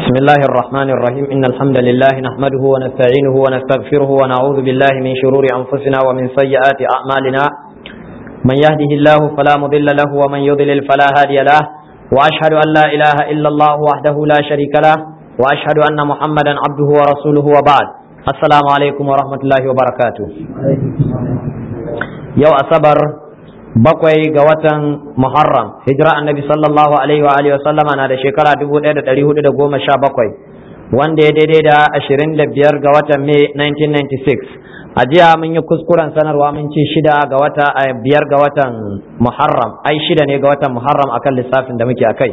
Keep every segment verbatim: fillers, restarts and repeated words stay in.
بسم الله الرحمن الرحيم إن الحمد لله نحمده ونستعينه ونستغفره ونعوذ بالله من شرور أنفسنا ومن سيئات أعمالنا من يهده الله فلا مضل له ومن يضلل فلا هادي له وأشهد أن لا إله إلا الله وحده لا شريك له وأشهد أن محمدا عبده ورسوله وبعد السلام عليكم ورحمة الله وبركاته يو أصبر bakwai ga watan Muharram hijira annabi sallallahu alaihi wa alihi wa sallama na da shekara dubu ɗaya da ɗari hudu da goma sha bakwai wanda ya daidai da ashirin da biyar ga watan Mai nineteen ninety-six a jiya mun yi kuskuren sanarwa mun ce shida ga wata a biyar ga watan Muharram ai shida ne ga watan Muharram akan lissafin da muke akai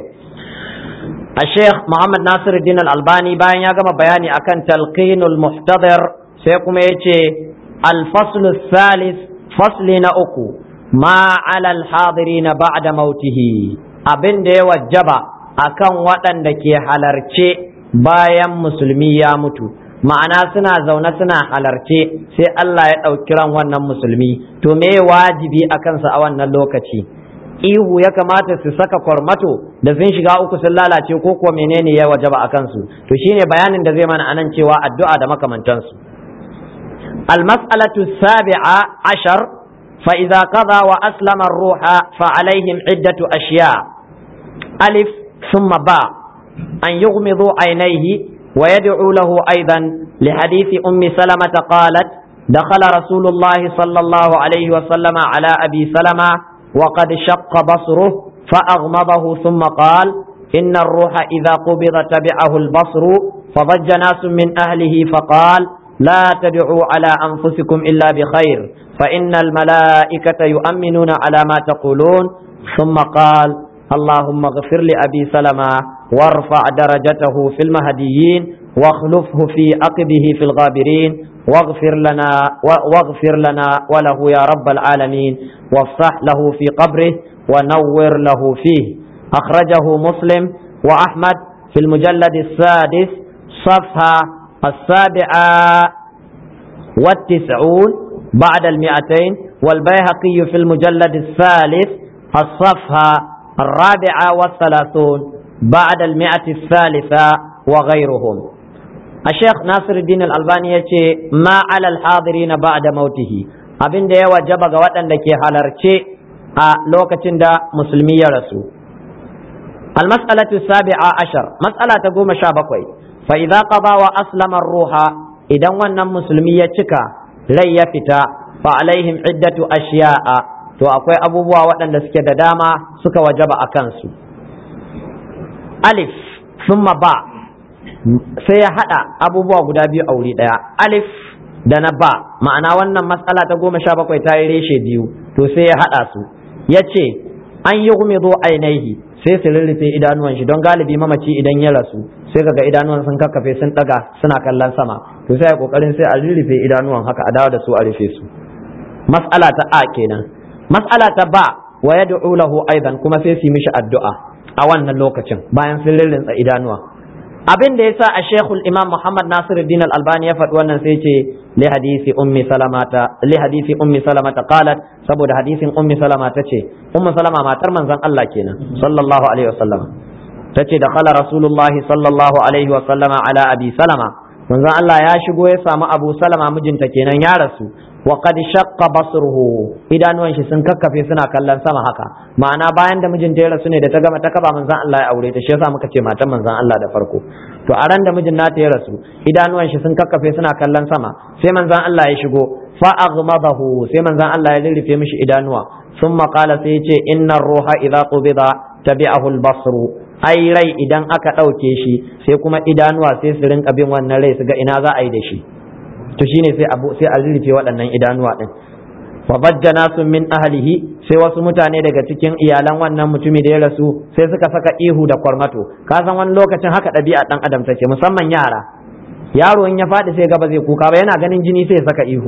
a Sheikh Muhammad Nasiruddin Al-Albani bayan ya gama bayani akan talqinul muhtadir sai kuma yace al-faslu thalith fasli na uku ma alal hadirina ba'da mautihi abin da ya wajaba akan waɗanda ke halarce bayan musulmi ya mutu ma'ana suna zaune suna halarce sai Allah ya ɗauki ran wannan musulmi to me wajibi a kansa a wannan lokaci ihu ya kamata su saka kwarmato da sun shiga uku sun lalace ko kuwa menene ya wajaba a kansu to shine bayanin da zai mana anan cewa addu'a da makamantansu al-mas'alatu sabi'a ashar فإذا قضى وأسلم الروح فعليهم عدة أشياء ألف ثم باء أن يغمضوا عينيه ويدعو له أيضا لحديث أم سلمة قالت دخل رسول الله صلى الله عليه وسلم على أبي سلمة وقد شق بصره فأغمضه ثم قال إن الروح إذا قبض تبعه البصر فضج ناس من أهله فقال لا تدعوا على أنفسكم إلا بخير فإن الملائكة يؤمنون على ما تقولون ثم قال اللهم اغفر لأبي سلمة وارفع درجته في المهديين واخلفه في عقبه في الغابرين واغفر لنا واغفر لنا وله يا رب العالمين وافسح له في قبره ونور له فيه أخرجه مسلم وأحمد في المجلد السادس صفحة السابعة والتسعون بعد المئتين والبيهقي في المجلد الثالث الصفحة الرابعة والثلاثون بعد المئة الثالثة وغيرهم الشيخ ناصر الدين الألباني يقول ما على الحاضرين بعد موته abin da ya wajaba ga waɗanda ke halarce a lokacin da musulmi ya rasu al-mas'alatu sabi'a ashar mas'ala ta goma sha bakwai fa idza qada wa aslama ar-ruha idan wannan musulmi ya cika rai ya fita fa alaihim iddatu ashiya'a to akwai abubuwa waɗanda suke da dama suka wajaba a kansu alif summa ba sai ya hada abubuwa guda biyu a wuri daya alif da na ba ma'ana wannan matsala ta goma sha bakwai ta yi reshe biyu to sai ya hada su ya ce an yi gumizo ainihi sai su rurrufe idanuwan shi don galibi mamaci idan ya rasu sai kaga idanuwan sun kakkafe sun daga suna kallon sama to sai a kokarin sai a rurrufe idanuwan haka a dawo da su a rufe su mas'ala ta a kenan mas'ala ta ba wa yad'u lahu aidan kuma sai su yi mishi addu'a a wannan lokacin bayan sun rurrufe idanuwa abin da yasa a Sheikhul Imam Muhammad Nasiruddin Al-Albani ya faɗi wannan sai ce li hadisi ummi salamata li hadisi ummi salamata qalat saboda hadisin ummi salama tace ummu salama matar manzon Allah kenan sallallahu alaihi wasallam tace da khala rasulullahi sallallahu alaihi wasallama ala abi salama manzon Allah ya shigo ya samu abu salama mijinta kenan ya rasu wa qad shaqqa basruhu idanuwan shi sun kakkafe suna kallon sama haka ma'ana bayan da mijinta ya rasu ne da ta gama ta kaba manzon Allah ya aure ta shi yasa muka ce matan manzon Allah da farko to a ran da mijin nata ya rasu idanuwan shi sun kakkafe suna kallon sama sai manzon Allah ya shigo fa aghmadahu sai manzon Allah ya lirrife mishi idanuwa thumma qala sai ya ce innar ruha idza qubida tabi'ahu al-basru ai rai idan aka ɗauke shi sai kuma idanuwa sai su rinka bin wannan rai su ga ina za a yi da shi to shine sai abu sai a rufe waɗannan idanuwa din fa bajjana sun min ahlihi sai wasu mutane daga cikin iyalan wannan mutumi da ya rasu sai suka saka ihu da kwarmato ka san wani lokacin haka ɗabi'a ɗan adam take musamman yara yaro in ya faɗi sai gaba zai kuka ba yana ganin jini sai ya saka ihu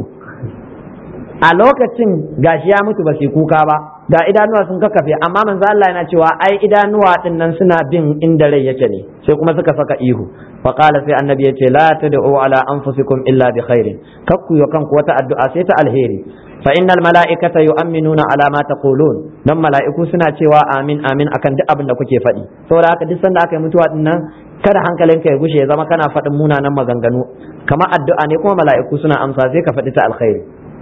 a lokacin gashi ya mutu ba sai kuka ba ga idanuwa sun kakkafe amma manzo Allah yana cewa ai idanuwa din nan suna bin inda rai yake ne sai kuma suka saka ihu fa qala sai annabi yace la tad'u ala anfusikum illa bi khairin kakku yo kanku wata addu'a sai ta alheri fa innal mala'ikata yu'minuna ala ma taqulun dan mala'iku suna cewa amin amin akan duk abin da kuke faɗi saboda haka duk sanda aka yi mutuwa din nan kada hankalinka ya gushe ya zama kana faɗin munanan maganganu kamar addu'a ne kuma mala'iku suna amsa sai ka faɗi ta alkhairi.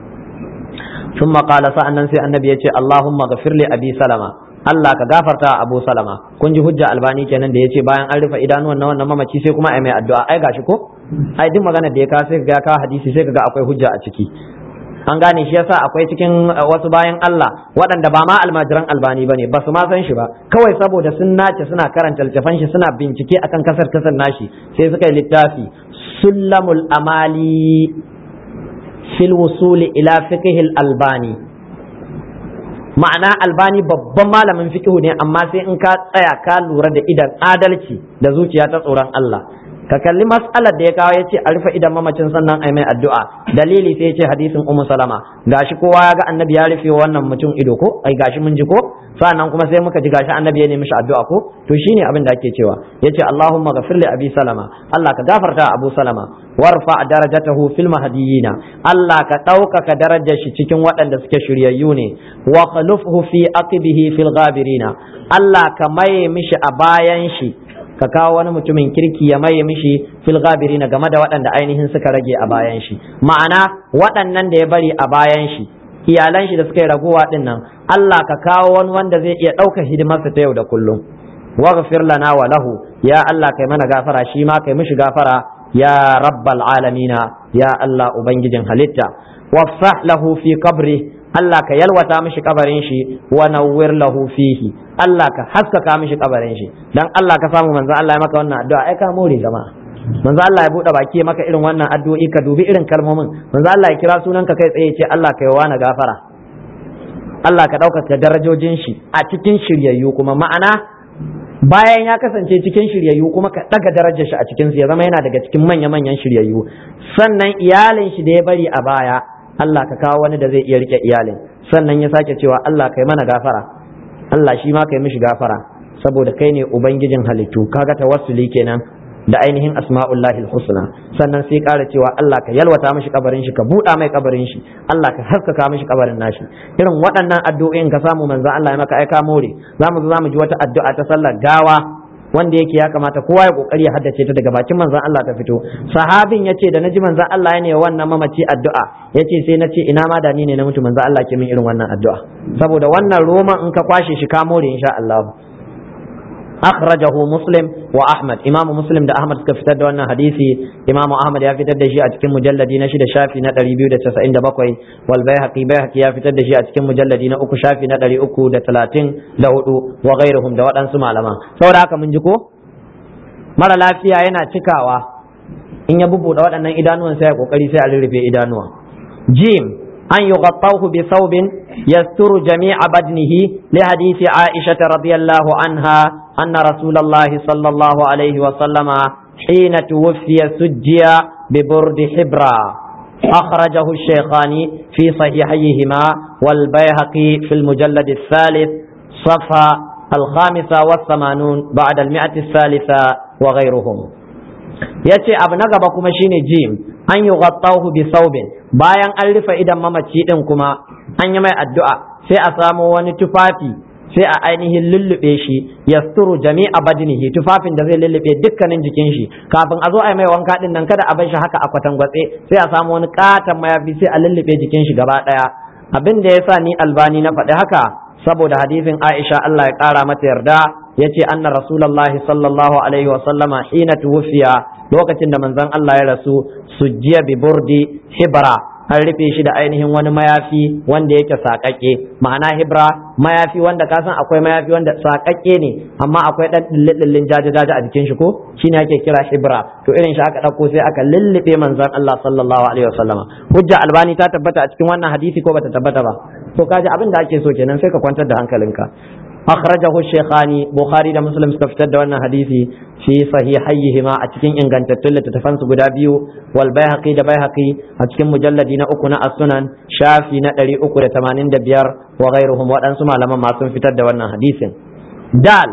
ثم قال sa'annan sai annabi ya ce Allahumma ghafir li abi salama, Allah ka gafarta Abu Salama. Kun ji hujja Albani kenan da yace bayan an rufe idanuwan na wannan mamaci sai kuma ai mai addu'a. Ai gashi ko ai duk magana da ya ka sai ga ka hadisi sai kaga akwai hujja a ciki. An gane shi yasa akwai cikin wasu bayan Allah waɗanda ba ma almajiran Albani bane ba su ma san shi ba, kawai saboda sun nace suna karanta littafan shi suna bincike akan kasar kasar nashi sai suka yi littafi Sullamul Amali fil wusuli ila fiqhil Albani. Ma'ana Albani babban malamin fiqhu ne amma sai in ka tsaya ka lura da idan adalci da zuciya ta tsoron Allah ka kalli mas'alar da ya kawo ya ce a rufe idan mamacin sannan ai mai addu'a. Dalili sai ya ce hadisin Ummu Salama, gashi kowa ya ga annabi ya rufe wannan mutum ido ko ai gashi mun ji ko, sannan kuma sai muka ji gashi annabi ya nemi shi addu'a ko, to shine abin da ake cewa yace Allahumma ghafir li abi Salama, Allah ka gafarta Abu Salama, warfa darajatahu fil mahdiyina, Allah ka ɗaukaka darajar shi cikin waɗanda suke shiryayyu ne, wa khalufhu fi aqibihi fil ghabirina, Allah ka maye mishi a bayan shi, ka kawo wani mutumin kirki ya maye mishi fil ghabirina game da waɗanda ainihin suka rage a bayan shi. Ma'ana waɗannan da ya bari a bayan shi, iyalan shi da suka yi ragowa din nan, Allah ka kawo wani wanda zai iya ɗaukar hidimarsa ta yau da kullum. Waghfir lana wa lahu, ya Allah kai mana gafara, shi ma kai mishi gafara ya rabbal alamina, ya Allah ubangijin halitta. Wafsah lahu fi qabri, Allah ka yalwata mishi kabarin shi, wa nawwir lahu fihi, Allah ka haskaka mishi kabarin shi. Dan Allah ka samu manzo Allah ya maka wannan addu'a, ai ka more jama'a. Manzo Allah ya bude baki maka irin wannan addu'o'i, ka dubi irin kalmomin. Manzo Allah ya kira sunanka kai tsaye ce Allah ka yi wa na gafara. Allah ka ɗaukaka darajojin shi a cikin shiryayyu kuma, ma'ana bayan ya kasance cikin shiryayyu kuma ka ɗaga darajar shi a cikin su ya zama yana daga cikin manya-manyan shiryayyu. Sannan iyalin shi da ya bari a baya, Allah ka kawo wani da zai iya rike iyalin. Sannan ya sake cewa Allah kai mana gafara, Allah shi ma kai mishi gafara saboda kai ne ubangijin halittu. Kaga tawassuli kenan da ainihin asma'ullahi husna. Sannan sai ƙara cewa Allah ka yalwata mishi kabarin shi, ka buɗa mai kabarin shi, Allah ka haskaka mishi kabarin nashi. Irin waɗannan addu'o'in ka samu manzo Allah ya maka aika more. Zamu zo zamu ji wata addu'a ta sallar gawa wanda yake ya kamata kowa ya kokari ya haddace ta daga bakin manzon Allah ta fito. Sahabin yace da naji manzon Allah ya ne wannan mamaci addu'a, yace sai nace ina ma da ni ne na mutu manzon Allah ke min irin wannan addu'a, saboda wannan roman in ka kwashe shi ka more insha Allah. Akhrajahu Muslim wa Ahmad, Imam Muslim da Ahmad suka fitar da wannan hadisi. Imam Ahmad ya fitar da shi a cikin mujalladi na shida shafi na ɗari biyu da casa'in da bakwai, wal Baihaqi Baihaqi ya fitar da shi a cikin mujalladi na uku shafi na ɗari uku da talatin da hudu, wa ghairuhum da waɗansu malama. Saboda haka mun ji ko mara lafiya yana cikawa in ya bubuɗe waɗannan idanuwan sai ya kokari sai a rurrufe idanuwa. Jim أن يغطوه بثوب يستر جميع بدنه لحديث عائشة رضي الله عنها أن رسول الله صلى الله عليه وسلم حين توفي سجي ببرد حبرا. أخرجه الشيخان في صحيحيهما والبيهقي في المجلد الثالث صفحة الخامسة والثمانون بعد المئة الثالثة وغيرهم. يأتي أبنغبكم شيني جيم أن يغطوه بثوب، bayan an rufe idan mamaci din kuma an yi mai addu'a sai a samu wani tufafi sai a ainihin lullube shi, yasturu jami'a badnihi, tufafin da zai lullube dukkanin jikin shi. Kafin a zo a yi mai wanka din nan kada a bar shi haka a kwatangwatse, sai a samu wani katon mayafi sai a lullube jikin shi gaba daya. Abin da yasa ni Albani na faɗi haka saboda hadisin Aisha Allah ya ƙara mata yarda, yace anna rasulullahi sallallahu alaihi wa sallama hina tuwfiya, lokacin da manzon Allah ya rasu, sujjiya bi burdi hibra, an rufe shi da ainihin wani mayafi wanda yake saƙaƙe. Ma'ana hibra mayafi wanda ka san akwai mayafi wanda saƙaƙe ne amma akwai ɗan lillin jaje-jaje a jikin shi ko shine ake kira hibra, to irin shi aka ɗauko sai aka lullube manzon Allah sallallahu alaihi wasallama. Hujja Albani ta tabbata a cikin wannan hadisi ko bata tabbata ba? To kaji abin da ake so kenan, sai ka kwantar da hankalinka. أخرجه الشيخاني بخاري دا مسلم استفتد وانا حديثي في صحيحيهما أتكين إن كانت تتلة تتفنس قدابيو، والبيهقي دا بيهقي أتكين مجلدين أكنا السنن شافي نتري أكنا تمانين دبيار وغيرهم وأنسما لما ما سنفتد وانا حديث. دال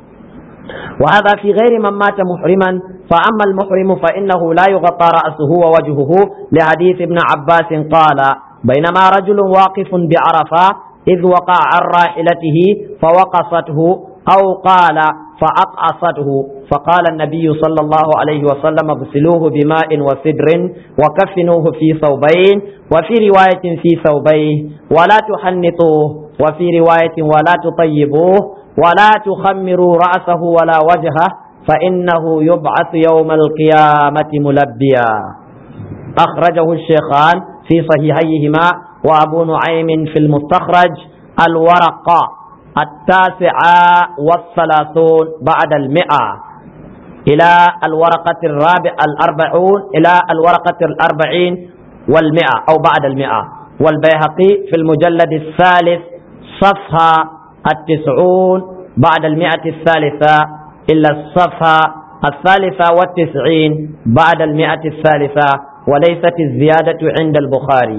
وهذا في غير من مات محرما، فأما المحرم فإنه لا يغطى رأسه ووجهه لحديث ابن عباس قال بينما رجل واقف بعرفة إذ وقع عن راحلته فوقصته أو قال فأقعصته فقال النبي صلى الله عليه وسلم اغسلوه بماء وسدر وكفنوه في ثوبين وفي رواية في ثوبيه ولا تحنطوه وفي رواية ولا تطيبوه ولا تخمروا رأسه ولا وجهه فإنه يبعث يوم القيامة ملبيا. أخرجه الشيخان في صحيحيهما وأبو نعيم في المستخرج الورقة التاسعة والثلاثون بعد المئة إلى الورقة الرابع الأربعون إلى الورقة الأربعين والمئة أو بعد المئة. والبيهقي في المجلد الثالث صفحة التسعون بعد المئة الثالثة إلا الصفحة الثالثة والتسعين بعد المئة الثالثة وليست الزيادة عند البخاري.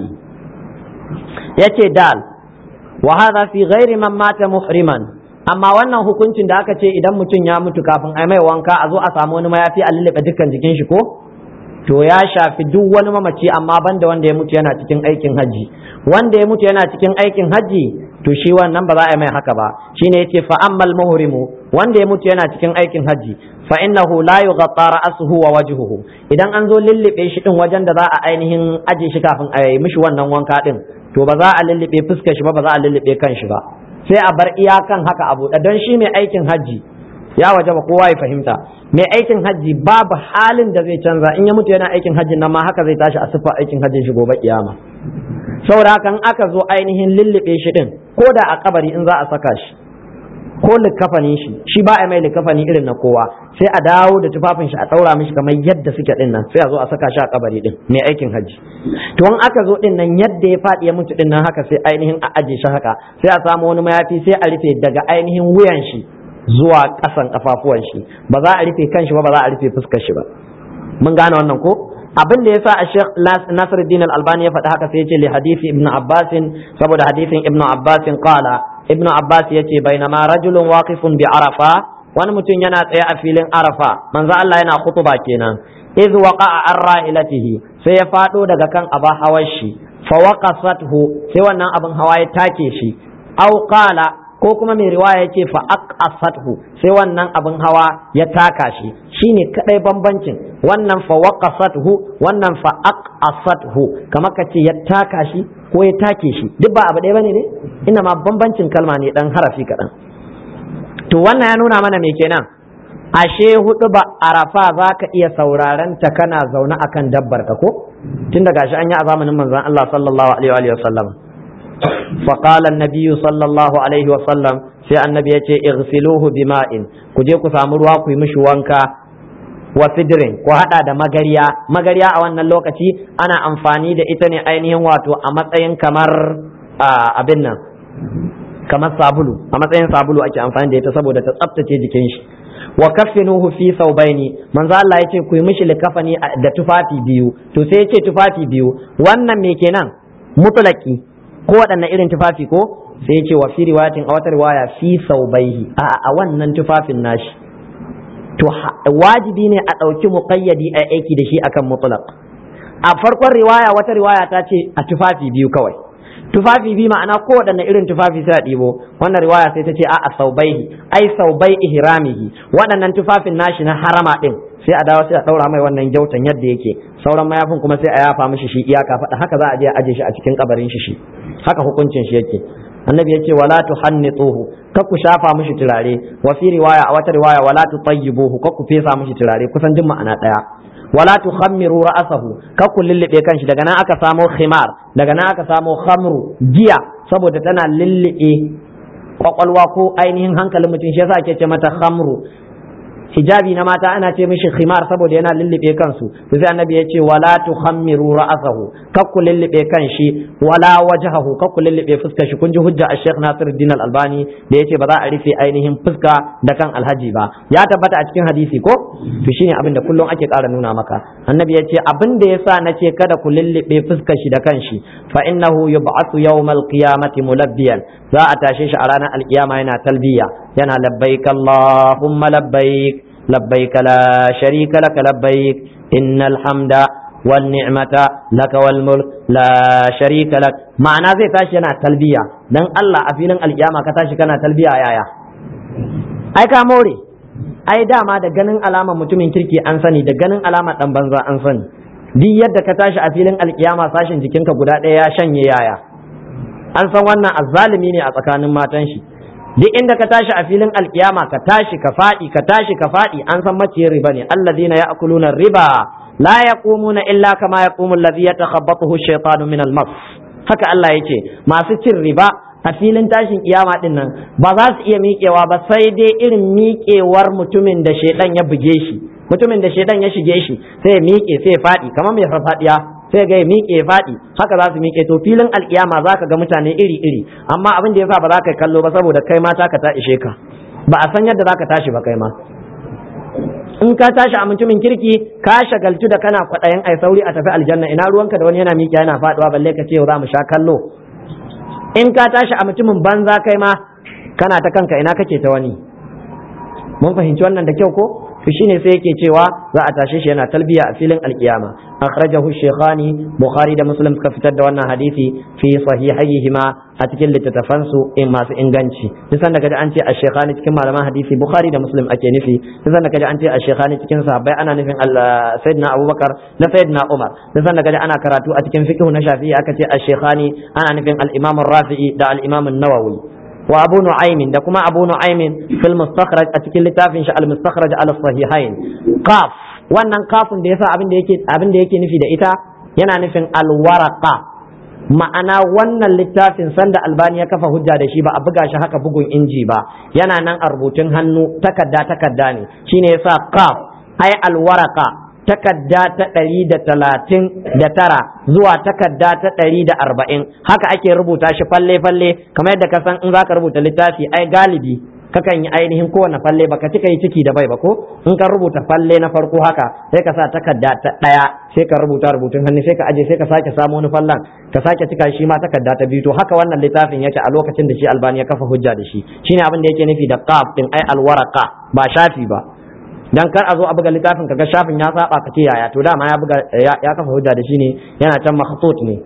يتي دال وهذا في غير من مات محرما. amma wannan hukuncin da aka ce idan mutum ya mutu kafin a mai wanka a zo a samu wani mayafi a lullube dukkan jikin shi ko to ya shafi duk wani mamaci amma banda wanda ya mutu yana cikin aikin haji. Wanda ya mutu yana cikin aikin haji to shi wannan ba za a mai haka ba. Shine yace fa ammal muhrimu, wanda ya mutu yana cikin aikin haji fa innahu la yughatta ra'suhu wa wajhuhu. Idan an zo lullube shi din wajen da za a ainihin aje shi kafin a yi mishi wannan wanka din to ba za a lullube fuskar shi ba, ba za a lullube kan shi ba, sai a bar iyakan haka a buɗe. Don shi mai aikin hajji ya waje ba kowa ya fahimta, mai aikin hajji babu halin da zai canza. In ya mutu yana aikin hajji nan ma haka zai tashi a siffar aikin hajjin shi gobe kiyama. saboda haka in aka zo ainihin lullube shi din ko da a kabari in za a saka shi ko likafani shi shi ba a mai likafani irin na kowa, sai a dawo da tufafin shi a daura mishi kamar yadda suke din nan, sai a zo a saka shi a kabari din mai aikin hajji. To in aka zo din nan yadda ya faɗi ya mutu din nan haka sai ainihin a aje shi haka, sai a samu wani mayafi sai a rufe daga ainihin wuyan shi zuwa ƙasan kafafuwan shi, ba za a rufe kan shi ba, ba za a rufe fuskar shi ba. Mun gane wannan ko? Abin da yasa a Sheikh Nasiruddin Al-Albani ya faɗi haka sai ya ce li hadisi Ibn Abbas, saboda hadisin Ibn Abbas qala, Ibn Abbas yace bainama rajulun waqifun bi Arafa, wani mutum yana tsaye a filin Arafa, manzo Allah yana khutuba kenan, iz waqa'a an rahilatihi, sai ya fado daga kan aba hawar shi, fa waqasathu, sai wannan abin hawa ya take shi, aw qala, ko kuma mai riwaya yake fa aqasathu, sai wannan abin hawa ya taka shi. Shine kadai bambancin, wannan fa waqasathu, wannan fa aqasathu, kamar kace ya taka shi ko ya take shi, duk ba abu ɗaya bane ne, ina ma bambancin kalma ne dan harafi kaɗan. To wannan ya nuna mana me kenan, ashe hudu ba Arafa za ka iya sauraron ta kana zaune akan dabbar ka ko, tun da gashi an yi a zamanin manzon Allah sallallahu alaihi wa sallam. فقال النبي صلى الله عليه وسلم sai annabi ya ce igsiluhu bima'in, ku je ku samu ruwa ku yi mishi wanka, wa sidrin, ku hada da magariya. Magariya a wannan lokaci ana amfani da ita ne ainihin wato a matsayin kamar abin nan, kamar sabulu, a matsayin sabulu ake amfani da ita saboda ta tsaftace jikin shi. Wa kaffinuhu fi thawbaini, manzo Allah ya ce ku yi mishi likafani da tufafi biyu. To sai ya ce tufafi biyu, wannan me kenan? Mutlaki ko waɗanne irin tufafi ko? Sai ce wa fi riwayatin a wata riwaya fi saubaihi, a a wannan tufafin nashi. To wajibi ne a ɗauki muqayyadi a aiki da shi akan mutlaq. A farkon riwaya wata riwaya ta ce a tufafi biyu kawai, tufafi biyu ma'ana ko waɗanne irin tufafi sai a ɗibo. Wannan riwaya sai ta ce a a saubaihi, ai saubai ihramihi, waɗannan tufafin nashi na harama ɗin sai a dawo sai a ɗaura mai wannan gyautan yadda yake, sauran mayafin kuma sai a yafa mishi shi iyaka faɗa, haka za a je a aje shi a cikin kabarin shi shi, haka hukuncin shi yake. Annabi ya ce wala tuhannituhu, kar ku shafa mishi turare. Wa fi riwaya a wata riwaya wala tutayyibuhu, kar ku fesa mishi turare, kusan duk ma'ana daya. Wala tukhammiru ra'sahu, kar ku lullube kanshi. Daga nan aka samo khimar, daga nan aka samo khamru, giya, saboda tana lullube kwakwalwa ko ainihin hankalin mutum, shi yasa ake ce mata khamru. Hijabi na mata ana ce mishi khimar saboda yana lullube kansu. Sai annabi ya ce wala tukhammiru ra'sahu, kar ku lullube kanshi, wala wajhahu, kar ku lullube fuskar shi. Kun ji hujja a Sheikh Nasiruddin Al-Albani da yace ba za a rufe ainihin fuska da kan alhaji ba, ya tabbata a cikin hadisi ko? To shine abin da kullum ake ƙara nuna maka. Annabi ya ce abin da yasa nace kada ku lullube fuskar shi da kanshi, fa innahu yub'athu yawmal qiyamati mulabbiyan, za a tashe shi a ranar alkiyama yana talbiya, yana labbaik Allahumma labbaik labbaik la sharika lak labbaik innal hamda wan ni'mata lak wal mulk la sharika lak. Ma'ana zai tashi yana talbiya. Dan Allah a filin alkiyama ka tashi kana talbiya yaya? ai ka more, ai dama da ganin alama mutumin kirki an sani, da ganin alama dan banza an sani. Duk yadda ka tashi a filin alkiyama sashin jikinka guda ɗaya ya shanye yaya, an san wannan azzalimi ne a tsakanin matan shi. Duk inda ka tashi a filin alkiyama ka tashi ka faɗi ka tashi ka faɗi an san maciyin riba ne. Alladhina ya'kuluna riba la yaqumuna illa kama yaqumu alladhi yatakhabbathu ash-shaytanu min al-mas. Haka Allah yace masu cin riba a filin tashin kiyama din nan ba za su iya miƙewa ba sai dai irin miƙewar mutumin da shedan ya buge shi, mutumin da shedan ya shige shi sai ya miƙe sai ya faɗi kamar mai farfadiya, sai ga ya miƙe ya faɗi, haka za su miƙe. To filin alkiyama za ka ga mutane iri iri, amma abin da yasa ba za ka kallo ba saboda kai ma taka ta ishe ka, ba a san yadda za ka tashi ba kai ma. In ka tashi a mutumin kirki ka shagaltu da kana kwaɗayin ai sauri a tafi aljanna, ina ruwanka da wani yana miƙe yana faɗuwa balle ka ce za mu sha kallo. In ka tashi a mutumin banza kai ma kana ta kanka, ina kake ta wani. Mun fahimci wannan da kyau ko? To shine sai yake cewa za a tashe shi yana talbiya a filin alkiyama. Akhrajahu Shaykhani, Bukhari da Muslim suka fitar da wannan hadisi fi sahihayhima a cikin littattafan su in masu inganci. Duk sanda kaji an ce Ash-Shaykhani cikin malaman hadisi Bukhari da Muslim ake nufi. Duk sanda kaji an ce Ash-Shaykhani cikin sahabbai ana nufin Sayyidina Abubakar da Sayyidina Umar. Duk sanda kaji ana karatu a cikin fiqh na Shafi'i aka ce Ash-Shaykhani ana nufin al-Imam Ar-Rafi'i da al-Imam An-Nawawi. wa abu nu'aymin da kuma abu nu'aymin fil mustakhraj a cikin littafin shi al mustakhraj al sahihain. Qaf, wannan kafin da yasa abin da yake abin da yake nufi da ita yana nufin al waraqa, ma'ana wannan littafin sanda Albani ya kafa hujja da shi ba a buga shi haka bugun inji ba, yana nan a rubutun hannu, takadda takadda ne, shine yasa qaf ai al waraqa, takadda ta ɗari da talatin da tara zuwa takadda ta ɗari da arba'in, haka ake rubuta shi falle-falle kamar yadda ka san in za ka rubuta littafi ai galibi kakan yi ainihin kowane falle baka cika yi ciki da bai ba ko in ka rubuta falle na farko haka sai ka sa takadda ta ɗaya sai ka rubuta rubutun hannu sai ka aje sai ka sake samu wani fallan ka sake cika shi ma takadda ta biyu. To haka wannan littafin yake a lokacin da shi Albani ya kafa hujja da shi, shine abin da yake nufi da qaf din ai alwaraqa, ba shafi ba, dan kar a zo a buga littafin kaga shafin ya saba ka ce yaya, to dama ya buga ya kafa hujja da shi ne, yana can makhtut ne.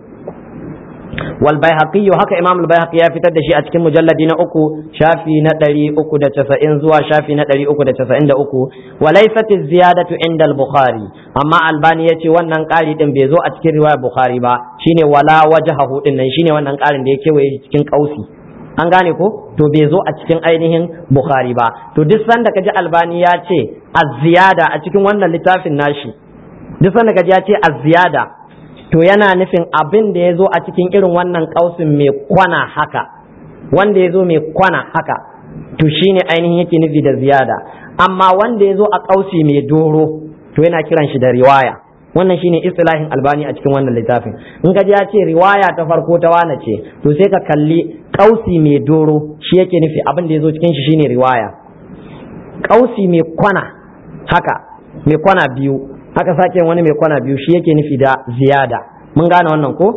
wal Baihaqi, haka Imam al-Baihaqi ya fitar da shi a cikin mujalladi na uku shafi na ɗari uku da casa'in zuwa shafi na ɗari uku da casa'in da uku. wa laysat az-ziyadatu inda al-Bukhari, amma Albani yace wannan ƙari din bai zo a cikin riwayar Bukhari ba, shine wala wajhahu din nan, shine wannan ƙarin da ya kewaye cikin kausi, an gane ko, to bai zo a cikin ainihin Bukhari ba. To duk sanda kaji Albani ya ce az-ziyada a cikin wannan littafin nashi, duk sanda kaji ya ce az-ziyada to yana nufin abin da ya zo a cikin irin wannan kausin mai kwana haka, wanda ya zo mai kwana haka, to shine ainihin yake nufi da ziyada. Amma wanda ya zo a kausi mai doro to yana kiran shi da riwaya. Wannan shine istilahin Albani a cikin wannan littafin. In ka ji ya ce riwaya ta farko ta wane ce, to sai ka kalli kausi mai doro shi yake nufi abin da ya zo cikin shi shine riwaya. Kausi mai kwana haka, mai kwana biyu, haka sake wani mai kwana biyu shi yake nufi da ziyada. Mun gane wannan ko?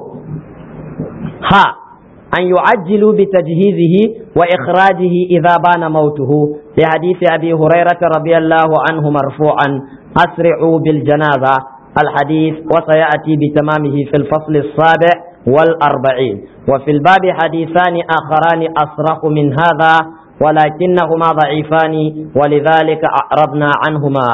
Ha, an yu'ajjilu bi tajhizihi wa ikhrajihi idza bana mautuhu li hadisi Abi Hurairah radiyallahu anhu marfu'an asri'u bil janaza الحديث وسيأتي بتمامه في الفصل السابع والأربعين. وفي الباب حديثان آخران أصرح من هذا ولكنهما ضعيفان ولذلك أعرضنا عنهما.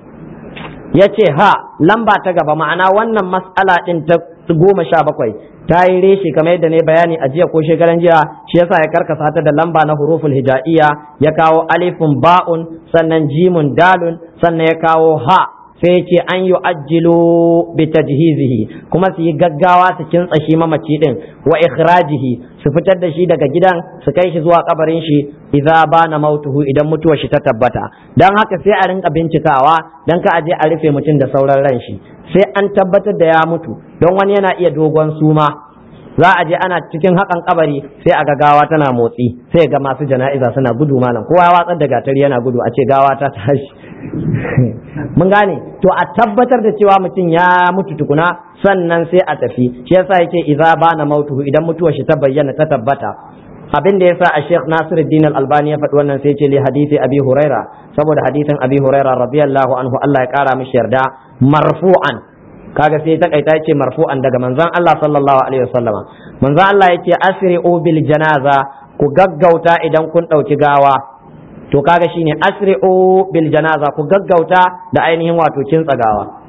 yace ha lamba ta gaba, ma'ana wannan mas'ala din ta goma sha bakwai ta yi reshe kamar yadda ne bayani a jiya ko shekaran jiya, shi yasa ya karkasa ta da lamba na huruful hijaiya, ya kawo alifun ba'un sannan jimun dalun sannan ya kawo ha, sai ce an yi ajilu bi tajhizihi, kuma su yi gaggawa su kintsa shi mamaci din, wa ikhrajihi su fitar da shi daga gidan su kai shi zuwa kabarin shi idza bana mautuhu, idan mutuwar shi ta tabbata. Dan haka sai a rinka bincikawa dan ka aje a rufe mutum da sauran ran shi, sai an tabbatar da ya mutu, don wani yana iya dogon suma, za a je ana cikin hakan kabari sai a ga gawa tana motsi, sai ga masu jana'iza suna gudu malam, kowa ya watsar da gatari yana gudu, a ce gawa ta tashi. Mun gane, to a tabbatar da cewa mutum ya mutu tukuna sannan sai a tafi. Shi yasa yake idza bana mautuhu, idan mutuwar shi ta bayyana ta tabbata. Abin da yasa a Sheikh Nasiruddin Al-Albani ya faɗi wannan sai ce li hadisi Abi Huraira, saboda hadisin Abi Huraira radiyallahu anhu, Allah ya kara mishi yarda, marfu'an, kaga sai ta kaita yace marfu'an daga manzon Allah sallallahu alaihi wasallama. Manzon Allah yace asri'u bil janaza, ku gaggauta idan kun dauki gawa, to kaga shine asri'u bil janaza, ku gaggauta da ainihin wato kin tsagawa.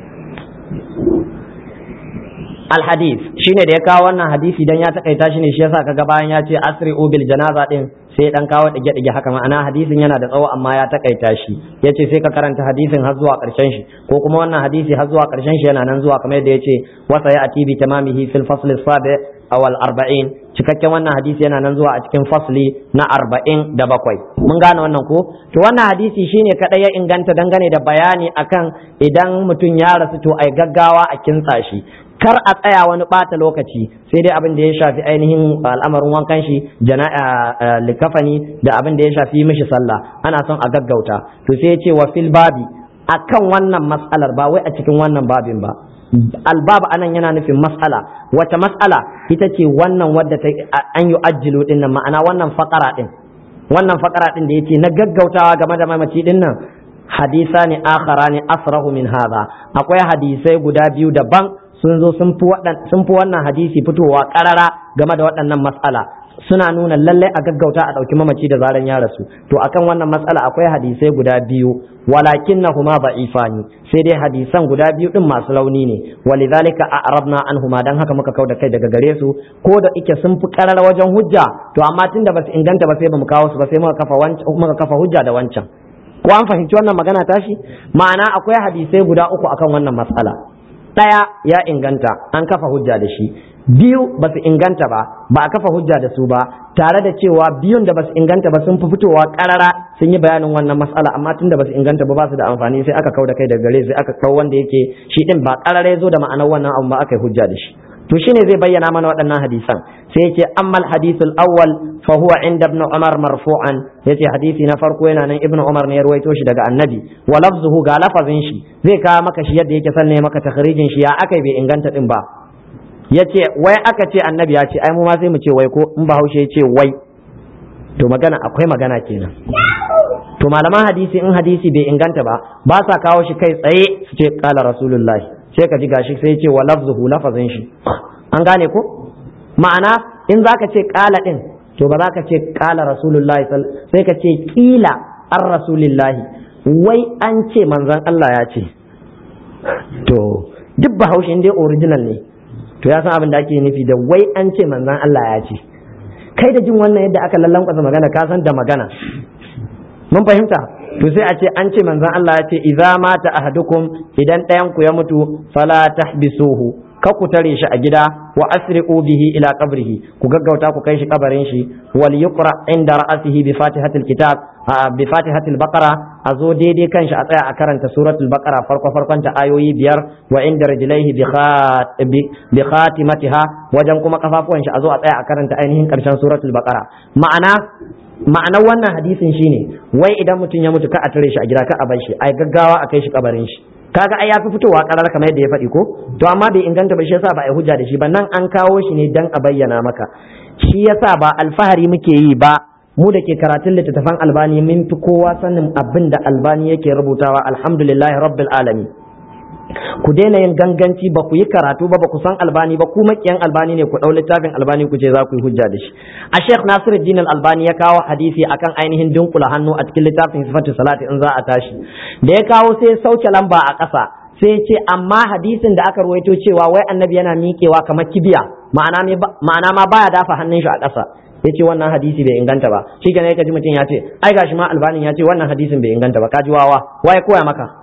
Alhadith shine da ya kawo wannan hadisi dan ya takaita shi ne, shi yasa kaga bayan ya ce asri'u bil janaza din sai dan kawo dige dige haka, ma'ana hadisin yana da tsawo amma ya takaita shi, yace sai ka karanta hadisin har zuwa karshen shi, ko kuma wannan hadisi har zuwa karshen shi yana nan zuwa kamar yadda yace wa sayati bi tamamihi fil fasl as-sabi aw al-arba'in, cikakken wannan hadisi yana nan zuwa a cikin fasli na arba'in da bakwai. Mun gane wannan ko? To wannan hadisi shine kadai ya inganta dangane da bayani akan idan mutum ya rasu to ai gaggawa a kintsa shi, kar a tsaya wani bata lokaci, sai dai abin da ya shafi ainihin al'amarin wankan shi, jana'a, likafani da abin da ya shafi mishi sallah ana son a gaggauta. To sai ya ce wa fil babi, akan wannan mas'alar, ba wai a cikin wannan babin ba, albab anan yana nufin mas'ala. Wata mas'ala? Ita ce wannan wadda ta an yi ajjilu din nan, ma'ana wannan fakara din, wannan fakara din da yace na gaggautawa game da mamaci din nan, hadisani akharani asrahu min hadha, akwai hadisai guda biyu daban sun zo sun fi wannan hadisi fitowa karara game da waɗannan matsala, suna nuna lallai a gaggauta a ɗauki mamaci da zaran ya rasu. To akan wannan matsala akwai hadisai guda biyu, walakinnahuma da'ifani, sai dai hadisan guda biyu din masu launi ne, walidhalika a'rabna anhuma, dan haka muka kauda kai daga gare su, ko da ike sun fi karara wajen hujja, to amma tunda basu inganta ba sai bamu kawo su ba, sai muka kafa wancan muka kafa hujja da wancan. Ko an fahimci wannan magana tashi? Ma'ana akwai hadisai guda uku akan wannan matsala. Ɗaya ya inganta, an kafa hujja da shi, biyu ba su inganta ba, ba a kafa hujja da su ba, tare da cewa biyun da ba su inganta ba sun fi fitowa karara sun yi bayanin wannan mas'ala, amma tun da ba su inganta ba ba su da amfani, sai aka kau da kai da gare, sai aka kau wanda yake shi din ba karara ya zo da ma'anar wannan abu ba, aka yi hujja da shi. To shine zai bayyana mana waɗannan hadisan, sai yace ammal hadithul awwal fa huwa inda ibn umar marfu'an, yace hadisi na farko yana nan ibn umar ne ya ruwaito shi daga annabi, wa lafzuhu, ga lafazin shi zai kawo maka shi yadda yake sanne maka takhrijin shi ya akai bai inganta din ba. Yace wai aka ce annabi ya ce, ai mu ma sai mu ce wai, ko in Bahaushe ya ce wai, to magana akwai magana kenan. To malaman hadisi in hadisi bai inganta ba ba sa kawo shi kai tsaye su ce qala rasulullahi, sai ka ji gashi sai ya ce wa lafzuhu, lafazin shi. An gane ko? Ma'ana in zaka ce qala din, to ba za ka ce qala rasulullahi, sai ka ce qila ar rasulillahi, wai an ce manzon Allah ya ce. To duk Bahaushe dai original ne, to ya san abin da ake nufi da wai an ce manzon Allah ya ce. Kai da jin wannan yadda aka lallankwasa magana ka san da magana. Mun fahimta? To sai a ce an ce manzon Allah ya ce idza mata ahadukum, idan ɗayan ku ya mutu fala tahbisuhu, ka ku tare shi a gida, wa asri'u bihi ila qabrihi, ku gaggauta ku kai shi kabarin shi, wal yuqra inda ra'sihi bi fatihatil kitab, bi fatihatil baqara, a zo daidai kan shi a tsaya a karanta suratul baqara farko farkon ta ayoyi biyar, wa inda rijlaihi bi khatimatiha, wajen kuma kafafuwan shi a zo a tsaya a karanta ainihin karshen suratul baqara. Ma'ana ma'anar wannan hadisin shine wai idan mutum ya mutu ka a tare shi a gida, ka a bar shi, ai gaggawa a kai shi kabarin shi. Kaga ai yafi fitowa karar kamar yadda ya faɗi ko, to amma bai inganta ba, shi yasa ba ai hujja da shi ba, nan an kawo shi ne dan a bayyana maka. Shi yasa ba alfahari muke yi ba, mu da ke karatun littattafan Albani mun fi kowa sanin abin da Albani yake rubutawa, alhamdulillahi rabbil alamin. Ku daina yin ganganci, ba ku yi karatu ba, ba ku san Albani ba, ku makiyan Albani ne, ku ɗau littafin Albani ku ce za ku yi hujja da shi. A Sheikh Nasiruddin Al-Albani ya kawo hadisi akan ainihin dunkula hannu a cikin littafin Sifatu Salati in za a tashi, da ya kawo sai ya sauke lamba a ƙasa, sai ya ce amma hadisin da aka ruwaito cewa wai annabi yana miƙewa kamar kibiya, ma'ana ma baya dafa hannun shi a ƙasa, ya ce wannan hadisi bai inganta ba. Shi kenan ya ji mutum ya ce ai gashi ma Albanin ya ce wannan hadisin bai inganta ba, ka ji wawa, waye koya maka?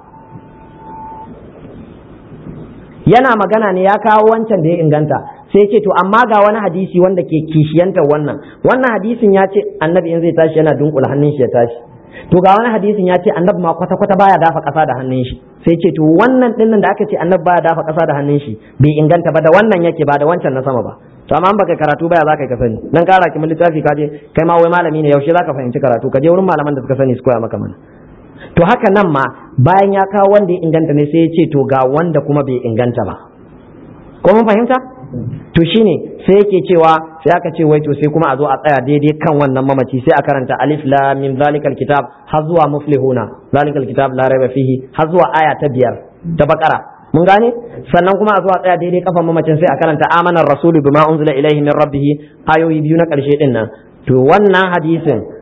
Yana magana ne ya kawo wancan da ya inganta, sai ce to amma ga wani hadisi wanda ke kishiyantar wannan, wannan hadisin ya ce annabi in zai tashi yana dunkula hannun shi ya tashi, to ga wani hadisin ya ce annabi ma kwata kwata baya dafa ƙasa da hannun shi, sai ce to wannan dinnan da aka ce annabi baya dafa ƙasa da hannun shi bai inganta ba, da wannan yake ba da wancan na sama ba. To amma baka karatu baya zaka ka sani, dan kara ki littafi ka je kai ma wai malami ne, yaushe zaka fahimci karatu? Ka je wurin malaman da suka sani su koya maka mana. To haka nan ma bayan ya kawo wanda ya inganta ne sai ya ce to ga wanda kuma bai inganta ba. Ko mun fahimta? To shine sai yake cewa sai aka ce wai to sai kuma a zo a tsaya daidai kan wannan mamaci, sai a karanta alif lam mim zalikal kitab har zuwa muflihuna, zalikal kitab la raiba fihi har zuwa aya ta biyar ta bakara. Mun gane? Sannan kuma a zo a tsaya daidai kafan mamacin sai a karanta amanar rasulu bima unzila ilaihi min rabbih, ayoyi biyu na karshe din nan. To wannan hadisin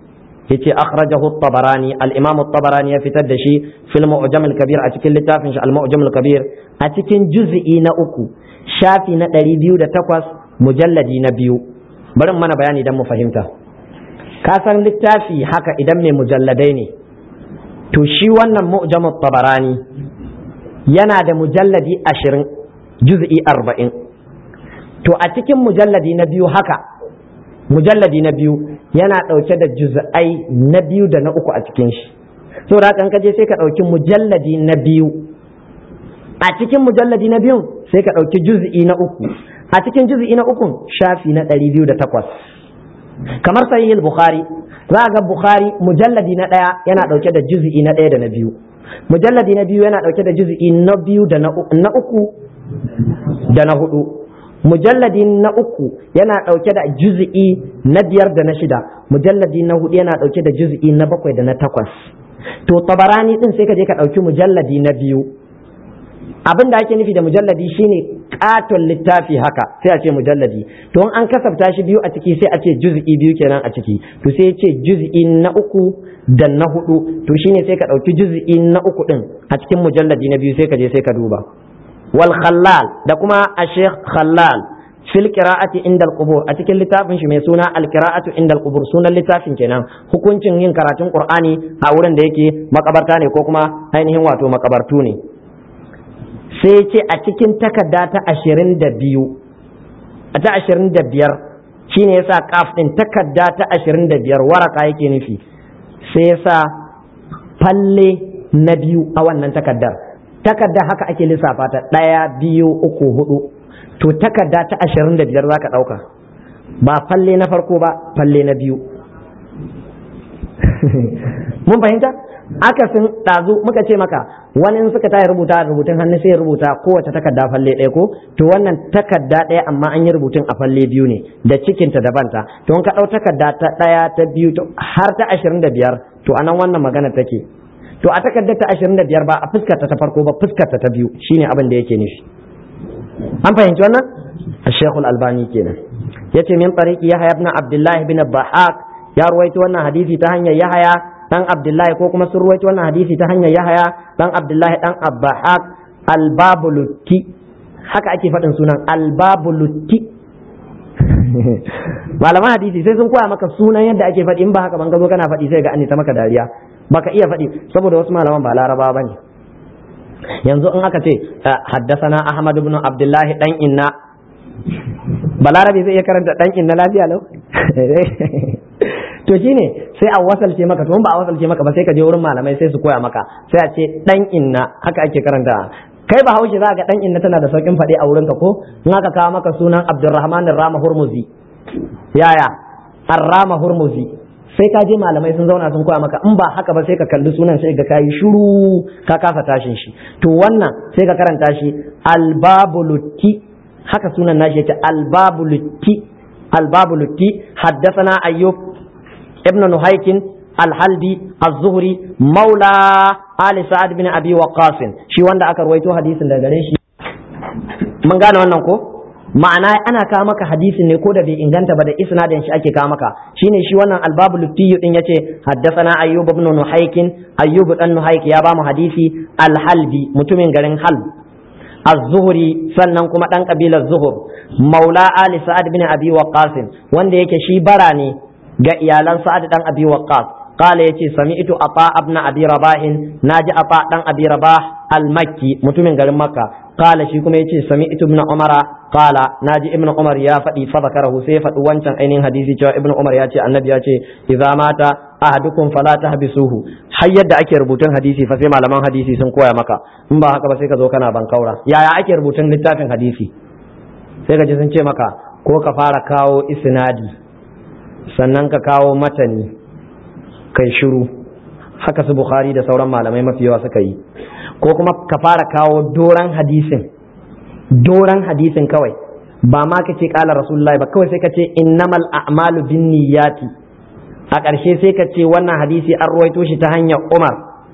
yace akhrajahu at-tabarani al-imam at-tabarani ya fitar da shi fil mu'jam al-kabir a cikin littafin shi al-mu'jam al-kabir a cikin juz'i na uku shafi na ɗari biyu da takwas mujalladi na biyu. Bari mana bayani dan mu fahimta. Ka san littafi haka idan mai mujalladai ne to shi wannan mu'jam at-tabarani yana da mujalladi ashirin juz'i arba'in. To a cikin mujalladi na biyu haka mujalladi na biyu yana ɗauke da juz'ai na biyu da na uku a cikin shi. So da kan kaje sai ka ɗauki mujalladi na biyu, a cikin mujalladi na biyu sai ka ɗauki juz'i na uku, a cikin juz'i na uku shafi na ɗari biyu da takwas. Kamar sahih al-Bukhari, za ga Bukhari mujalladi na ɗaya yana ɗauke da juz'i na ɗaya da na biyu, mujalladi na biyu yana ɗauke da juz'i na biyu da na uku da na hudu, mujalladi na uku yana ɗauke da juz'i na biyar da na shida, mujalladi na hudu yana ɗauke da juz'i na bakwai da na takwas. To tabarani din sai ka je ka ɗauki mujalladi na biyu. Abin da ake nufi da mujalladi shine katon littafi haka sai a ce mujalladi. To in an kasafta shi biyu a ciki sai a ce juz'i biyu kenan a ciki. To sai ya ce juz'i na uku da na hudu, to shine sai ka ɗauki juz'i na uku din a cikin mujalladi na biyu sai ka je sai ka duba. Wal khallal da kuma a sheikh khallal fil qira'ati inda al-qubur a cikin littafin shi mai suna al-qira'atu inda al-qubur, sunan littafin kenan, hukuncin yin karatun qur'ani a wurin da yake makabarta ne ko kuma ainihin wato makabartu ne. Sai ce a cikin takarda ta ashirin da biyu a ta ashirin da biyar shine yasa kaf din takarda ta ashirin da biyar waraka yake nufi, sai yasa falle na biyu a wannan takardar. Takarda haka ake lissafa ta ɗaya biyu uku hudu, to takarda ta ashirin da biyar za ka ɗauka, ba falle na farko ba, falle na biyu. Mun fahimta? Akasin ɗazu muka ce maka wani suka tayi rubuta rubutun hannu sai rubuta kowace takarda falle ɗaya ko, to wannan takarda ɗaya amma an yi rubutun a falle biyu ne da cikinta da banta. To in ka ɗau takarda ta ɗaya ta biyu har ta ashirin da biyar, to anan wannan magana take. To a takardar ta ashirin da biyar ba a fuskarta ta farko ba, fuskarta ta biyu shine abin da yake nufi. An fahimci wannan? Sheikhul Albani kenan yace min tariqi Yahya ibn Abdullah ibn Bahaq, ya ruwaito wannan hadisi ta hanyar Yahya dan Abdullahi ko kuma sun ruwaito wannan hadisi ta hanyar Yahya dan Abdullahi dan Abbahaq al-Babulutti, haka ake faɗin sunan al-Babulutti. Malaman hadisi sai sun koya maka sunan yadda ake faɗi, in ba haka ban ka zo kana faɗi sai ga an ta maka dariya, baka iya faɗi saboda wasu malaman ba Laraba bane. Yanzu in aka ce haddasana Ahmad ibn Abdullahi dan inna, Balarabe zai iya karanta dan inna lafiya lau? To shine sai a wasalce maka, to ba a wasalce maka ba sai ka je wurin malamai sai su koya maka, sai a ce dan inna, haka ake karanta. Kai ba Hausa za ga dan inna tana da saukin faɗi a wurinka ko, in aka kawo maka sunan Abdurrahman Rama Hurmuzi, yaya Ar-Rama Hurmuzi, sai ka je malamai sun zauna sun koya maka, in ba haka ba sai ka kalli sunan sai ga kayi shiru ka kafa tashin shi. To wannan sai ka karanta shi Al-Babulutti, haka sunan nashi yake Al-Babulutti. Al-Babulutti haddathana Ayyub ibn Nuhaykin Al-Halbi Az-Zuhri maula Ali Sa'ad bin Abi Waqqas, shi wanda aka ruwaito hadisin daga gare shi. Mun gane wannan ko? Ma'ana ana kawo maka hadisin ne ko da bai inganta ba, da isnadin shi ake kawo maka. Shine shi wannan Al-Babulutti din yace haddathana Ayyub ibn Nuhaykin, Ayyub dan Nuhayk ya ba mu hadisi Al-Halbi, mutumin garin Halb, Az-Zuhri sannan kuma dan kabilar Zuhur, maula Ali Sa'ad bin Abi Waqqas, wanda yake shi bara ne ga iyalan Sa'ad dan Abi Waqqas. Qala yace sami'tu Ata ibn Abi Rabah, naji Ata dan Abi Rabah al-Makki, mutumin garin Makka. Qala shi kuma yace sami'tu ibn Umar, qala naji ibn Umar ya faɗi, fa zakarahu sai faɗi wancan ainihin hadisi cewa ibn Umar ya ce annabi ya ce idza mata ahadukum fala tahbisuhu. Har yadda ake rubutun hadisi fa sai malaman hadisi sun koya maka, in ba haka ba sai ka zo kana bankaura. Yaya ake rubutun littafin hadisi? Sai ka ji sun ce maka ko ka fara kawo isnadi, sannan ka kawo matani, kai shiru, haka su Bukhari da sauran malamai mafi yawa suka yi. Ko kuma ka fara kawo doran hadisin, doran hadisin kawai, ba ma ka ce kala Rasulullahi ba, kawai sai ka ce innamal a'malu binniyati, a ƙarshe sai ka ce wannan hadisi an ruwaito shi ta hanyar Umar,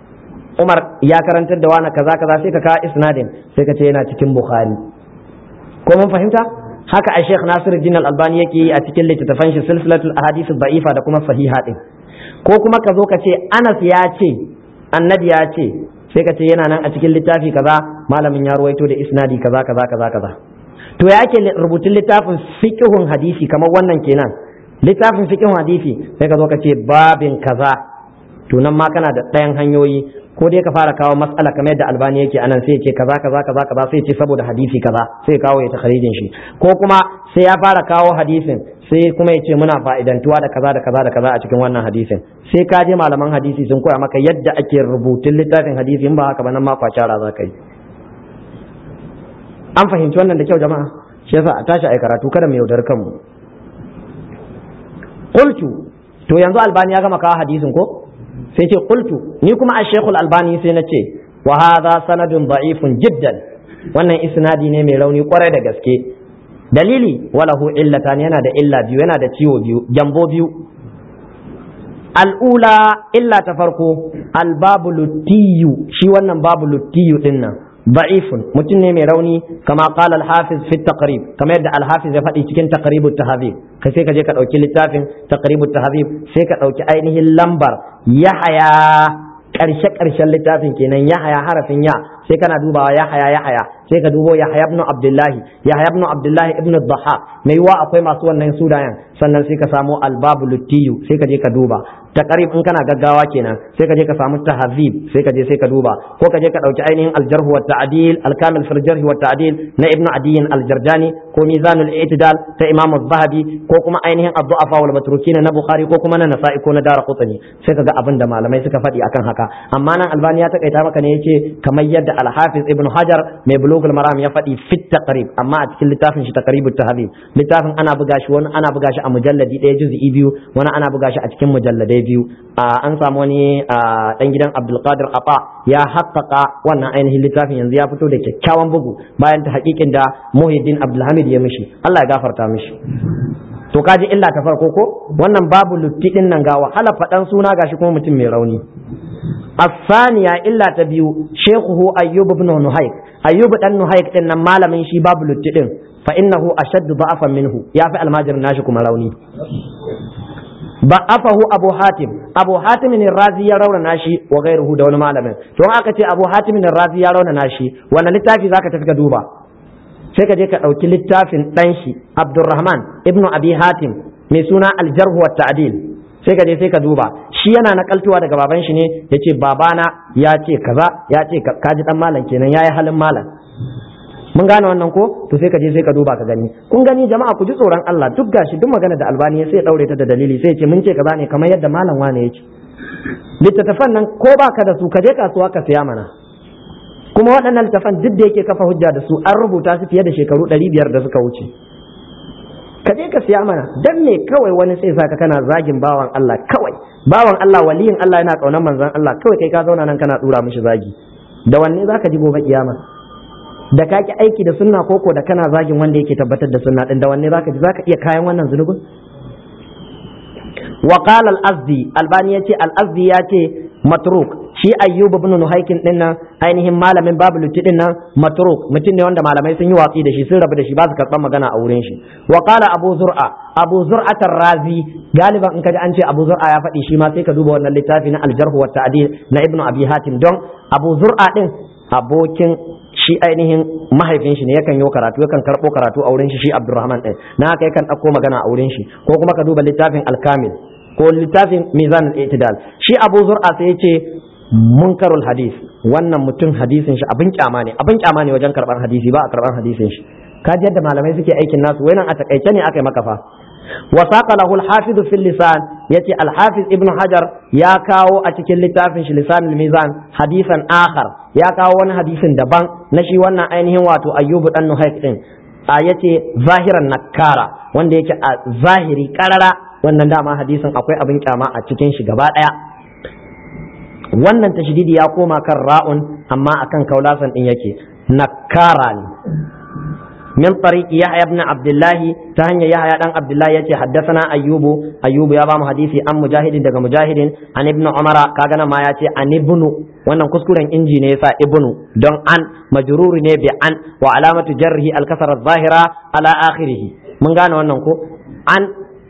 Umar ya karantar da wani kaza kaza, sai ka kawo isnadin sai ka ce yana cikin Bukhari. Ko mun fahimta? Haka a Sheikh Nasiruddin Al-Albani yake yi a cikin littattafan shi silsilatul ahadith ad-da'ifa da kuma sahiha din. ko kuma ka zo ka ce Anas ya ce annabi ya ce, sai ka ce yana nan a cikin littafi kaza malamin ya ruwaito da isnadi kaza kaza kaza kaza. To ya ake rubutun littafin fiqhun hadisi kamar wannan kenan, littafin fiqhun hadisi sai ka zo ka ce babin kaza. To nan ma kana da ɗayan hanyoyi, ko dai ka fara kawo mas'ala kamar yadda Albani yake anan sai ya ce kaza kaza kaza kaza sai ya ce saboda hadisi kaza sai kawo ya takharijin shi, ko kuma sai ya fara kawo hadisin sai kuma ya ce muna fa'idantuwa da kaza da kaza da kaza a cikin wannan hadisin. Sai ka je malaman hadisi sun koya maka yadda ake rubutun littafin hadisi, in ba haka ba nan ma kwacara za ka yi. An fahimci wannan da kyau jama'a? Shi yasa a tashi ai karatu kada mu yaudar kanmu. Qultu, to yanzu Albani ya gama kawo hadisin ko? Sai ce qultu, ni kuma a Sheikhul Albani sai na ce wa hadha sanadun da'ifun jiddan, wannan isnadi ne mai rauni kwarai da gaske. Dalili walahu illatan, yana da illa biyu, yana da ciwo biyu, jambo biyu. Al'ula, illa ta farko, albabu luttiyu, shi wannan babu luttiyu din nan da'ifun, mutum ne mai rauni, kama qala al-hafiz fi taqrib, kama yadda al-hafiz ya faɗi cikin taqribut tahdhib. Ka sai ka je ka ɗauki littafin taqribut tahdhib, sai ka ɗauki ainihin lambar Yahaya, ƙarshe ƙarshen littafin kenan, Yahaya harafin ya, sai kana dubawa Yahaya Yahaya, sai ka dubo Yahaya ibn Abdullahi, Yahaya ibn Abdullahi ibn Dhahhak, mai yiwa akwai masu wannan sunayen, sannan sai ka samu albabu luttiyu, sai ka je ka duba. Taqrib in kana gaggawa kenan, sai ka je ka samu tahzib, sai ka je sai ka duba, ko ka je ka dauki ainihin al-jarh wa ta'dil, al-kamil fil jarh wa ta'dil na Ibn Adi al-Jarjani, ko mizanul i'tidal ta Imam az-Zahabi, ko kuma ainihin ad-du'afa wal matrukin na Bukhari, ko kuma na Nasa'i ko na Daraqutni, sai ka ga abin da malamai suka faɗi akan haka. Amma nan Albani ya takaita maka ne yace kamar yadda al-Hafiz Ibn Hajar mai Bulughul Maram ya faɗi fit taqrib, amma a cikin littafin shi taqribut tahdhib, littafin ana buga shi, wani ana buga shi a mujalladi ɗaya juz'i biyu, wani ana buga shi a cikin mujalladai biyu. An samu wani dan gidan Abdulkadir Afa ya haƙƙaƙa wannan ainihin littafin, yanzu ya fito da kyakkyawan bugu bayan ta haƙiƙin da Muhyiddin Abdulhamid ya mishi, Allah ya gafarta mishi. To kaji illa ta farko ko wannan babu lutti din nan, ga wahala faɗan suna gashi kuma mutum mai rauni. Asaniya illa ta biyu, Sheikhuhu Ayyub ibn Nuhayk, Ayyub dan Nuhayk din nan malamin shi babu lutti din, fa innahu ashaddu da'afan minhu, ya fi almajirin nashi kuma rauni. Ba'afahu Abu Hatim, Abu Hatim ne Razi ya rauna nashi wa gairuhu da wani malamin. To aka ce Abu Hatim ne Razi ya rauna nashi, wannan littafi zaka tafi ka duba, sai ka je ka ɗauki littafin ɗan shi Abdurrahman ibnu Abi Hatim mai suna Al-Jarh wa Ta'dil, sai ka je sai ka duba, shi yana nakaltuwa daga baban shi ne, yace babana ya ce kaza, ya ce kaji dan malam kenan, yayi halin malam. Mun gane wannan ko? To sai ka je sai ka duba ka gani. Kun gani jama'a, ku ji tsoron Allah, duk gashi duk magana da Albani sai ya daure ta da dalili, sai ya ce mun ce kaza ne kamar yadda malam wane yake. Littattafan nan ko baka da su ka je kasuwa ka siya mana. Kuma waɗannan littattafan duk da yake kafa hujja da su an rubuta su fiye da shekaru ɗari biyar da suka wuce. Ka je ka siya mana, dan me kawai wani sai saka kana zagin bawan Allah kawai. Bawan Allah waliyin Allah yana kaunar manzon Allah, kawai kai ka zauna nan kana dura mishi zagi. Da wanne zaka ji gobe kiyama? Da kaki aiki da sunna koko da kana zagin wanda yake tabbatar da sunna din, da wanne zaka ji zaka iya kayan wannan zunubin? Wa qala al-Azdi, Albani yace al-Azdi yace matruk, shi Ayyub ibn Nuhaykin din nan ainihin malamin babu lutti din nan matruk, mutum ne wanda malamai sun yi watsi da shi, sun rabu da shi, ba su karban magana a wurin shi. Wa qala Abu Zur'a, Abu Zur'a ar-Razi, galiban in kaji an ce Abu Zur'a ya faɗi shi ma sai ka duba wannan littafi na Al-Jarh wa Ta'dil na Ibn Abi Hatim, don Abu Zur'a din abokin shi ainihin mahaifin shi ne, yakan yi karatu, yakan karɓo karatu a wurin shi shi Abdurrahman ɗin, na haka yakan ɗauko magana a wurin shi. Ko kuma ka duba littafin Al-Kamil ko littafin Mizan al-I'tidal, shi Abu Zur'a sai ya ce munkarul hadis, wannan mutum hadisin shi abin kyama ne, abin kyama ne wajen karɓar hadisi, ba a karɓar hadisin shi. Ka ji yadda malamai suke aikin nasu, wannan a takaice ne aka yi maka fa. وساق له الحافظ في اللسان، يتي الحافظ ابن حجر يا كاو أتكل لتافن لسان الميزان حديثا آخر، يا كاو وانا حديث دبان نشي وانا أينه واتو أيوب أنه هيكتن آيتي ظاهرا نكارا وانا يتي ظاهري كارا وانا داما حديثا أقوي أبن كاما أتكين شغبات ايا وانا تشديد يقوم كالراء أما أكن كولاسا إن يكي نكارا من طريق يحيى بن عبد الله تهني يحيى بن عبد الله يتي حدثنا أيوب أيوب يا بام حديثي أم مجاهد دغ مجاهد عن ابن عمر كاغنا ما يتي عن ابن wannan kuskuren inji ne yasa ibnu don an majruri ne bi an wa alamatu jarrihi al-kasra adh-dhahira ala akhirih mun gane wannan ko an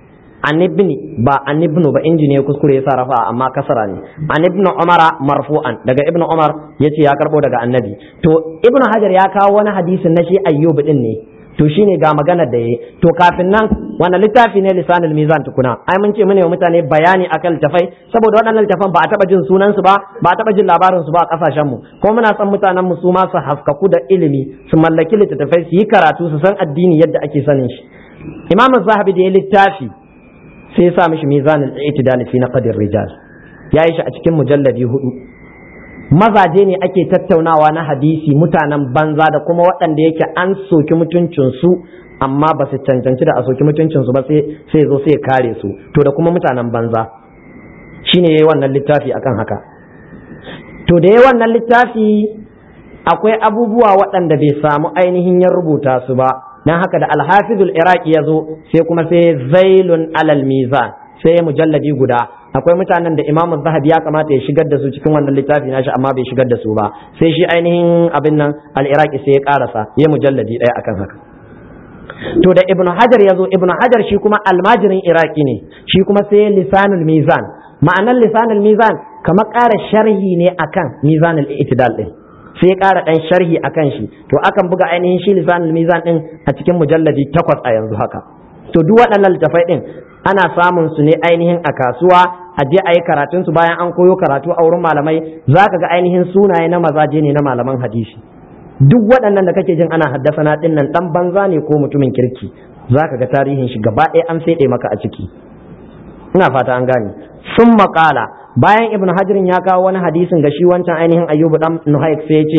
an ibni ba an ibnu ba injini kuskure yasa rafa amma kasara ne an ibnu umara marfu'an daga ibnu umar yace ya karbo daga annabi to ibnu hajar ya kawo wani hadisin na shi ayyub din ne to shine ga maganar da yayi to kafin nan wannan littafi ne lisanul mizan tukuna ai mun ce mune wa mutane bayani akan littafai saboda waɗannan littafan ba a taba jin sunan su ba ba a taba jin labarin su ba a kasashen mu ko muna son mutanen mu su ma su haskaku da ilimi su mallaki littattafai su yi karatu su san addini yadda ake sanin shi imam az-zahabi da ya littafi sai ya sa mishi mizanul i'tidal fi naqdir rijal yayi shi a cikin mujalladi hudu mazaje ne ake tattaunawa na hadisi mutanen banza da kuma waɗanda yake an soki mutuncinsu amma ba su cancanci da a soki mutuncinsu ba sai zo sai kare su to da kuma mutanen banza shine yayi wannan littafi akan haka to da yayi wannan littafi akwai abubuwa waɗanda bai samu ainihin ya rubuta su ba dan haka da alhafizul iraqi ya zo sai kuma sai zailun alal mizan sai mujalladi guda akwai mutanen da imam zahabi ya kamata ya shigar da su cikin wannan littafi nashi amma bai shigar da su ba sai shi ainihin abin nan al-iraqi sai ya karasa ya mujalladi ɗaya akan haka to da ibnu hajar ya zo ibnu hajar shi kuma almajirin iraqi ne shi kuma sai lisanul mizan ma'anar lisanul mizan kamar ƙara sharhi ne akan mizanul i'tidal din sai ya ƙara ɗan sharhi akan shi to akan buga ainihin shi lisanul mizan din a cikin mujalladi takwas a yanzu haka to duk waɗannan littafai din ana samun su ne ainihin a kasuwa a je a yi karatun su bayan an koyo karatu a wurin malamai za ka ga ainihin sunaye na mazaje ne na malaman hadisi duk waɗannan da kake jin ana haddasa na ɗin nan ɗan banza ne ko mutumin kirki za ka ga tarihin shi gaba ɗaya an feɗe maka a ciki ina fata an gane sun maƙala bayan ibnu hajirin ya kawo wani hadisin ga shi wancan ainihin ayyubu ɗan nuhaik sai ya ce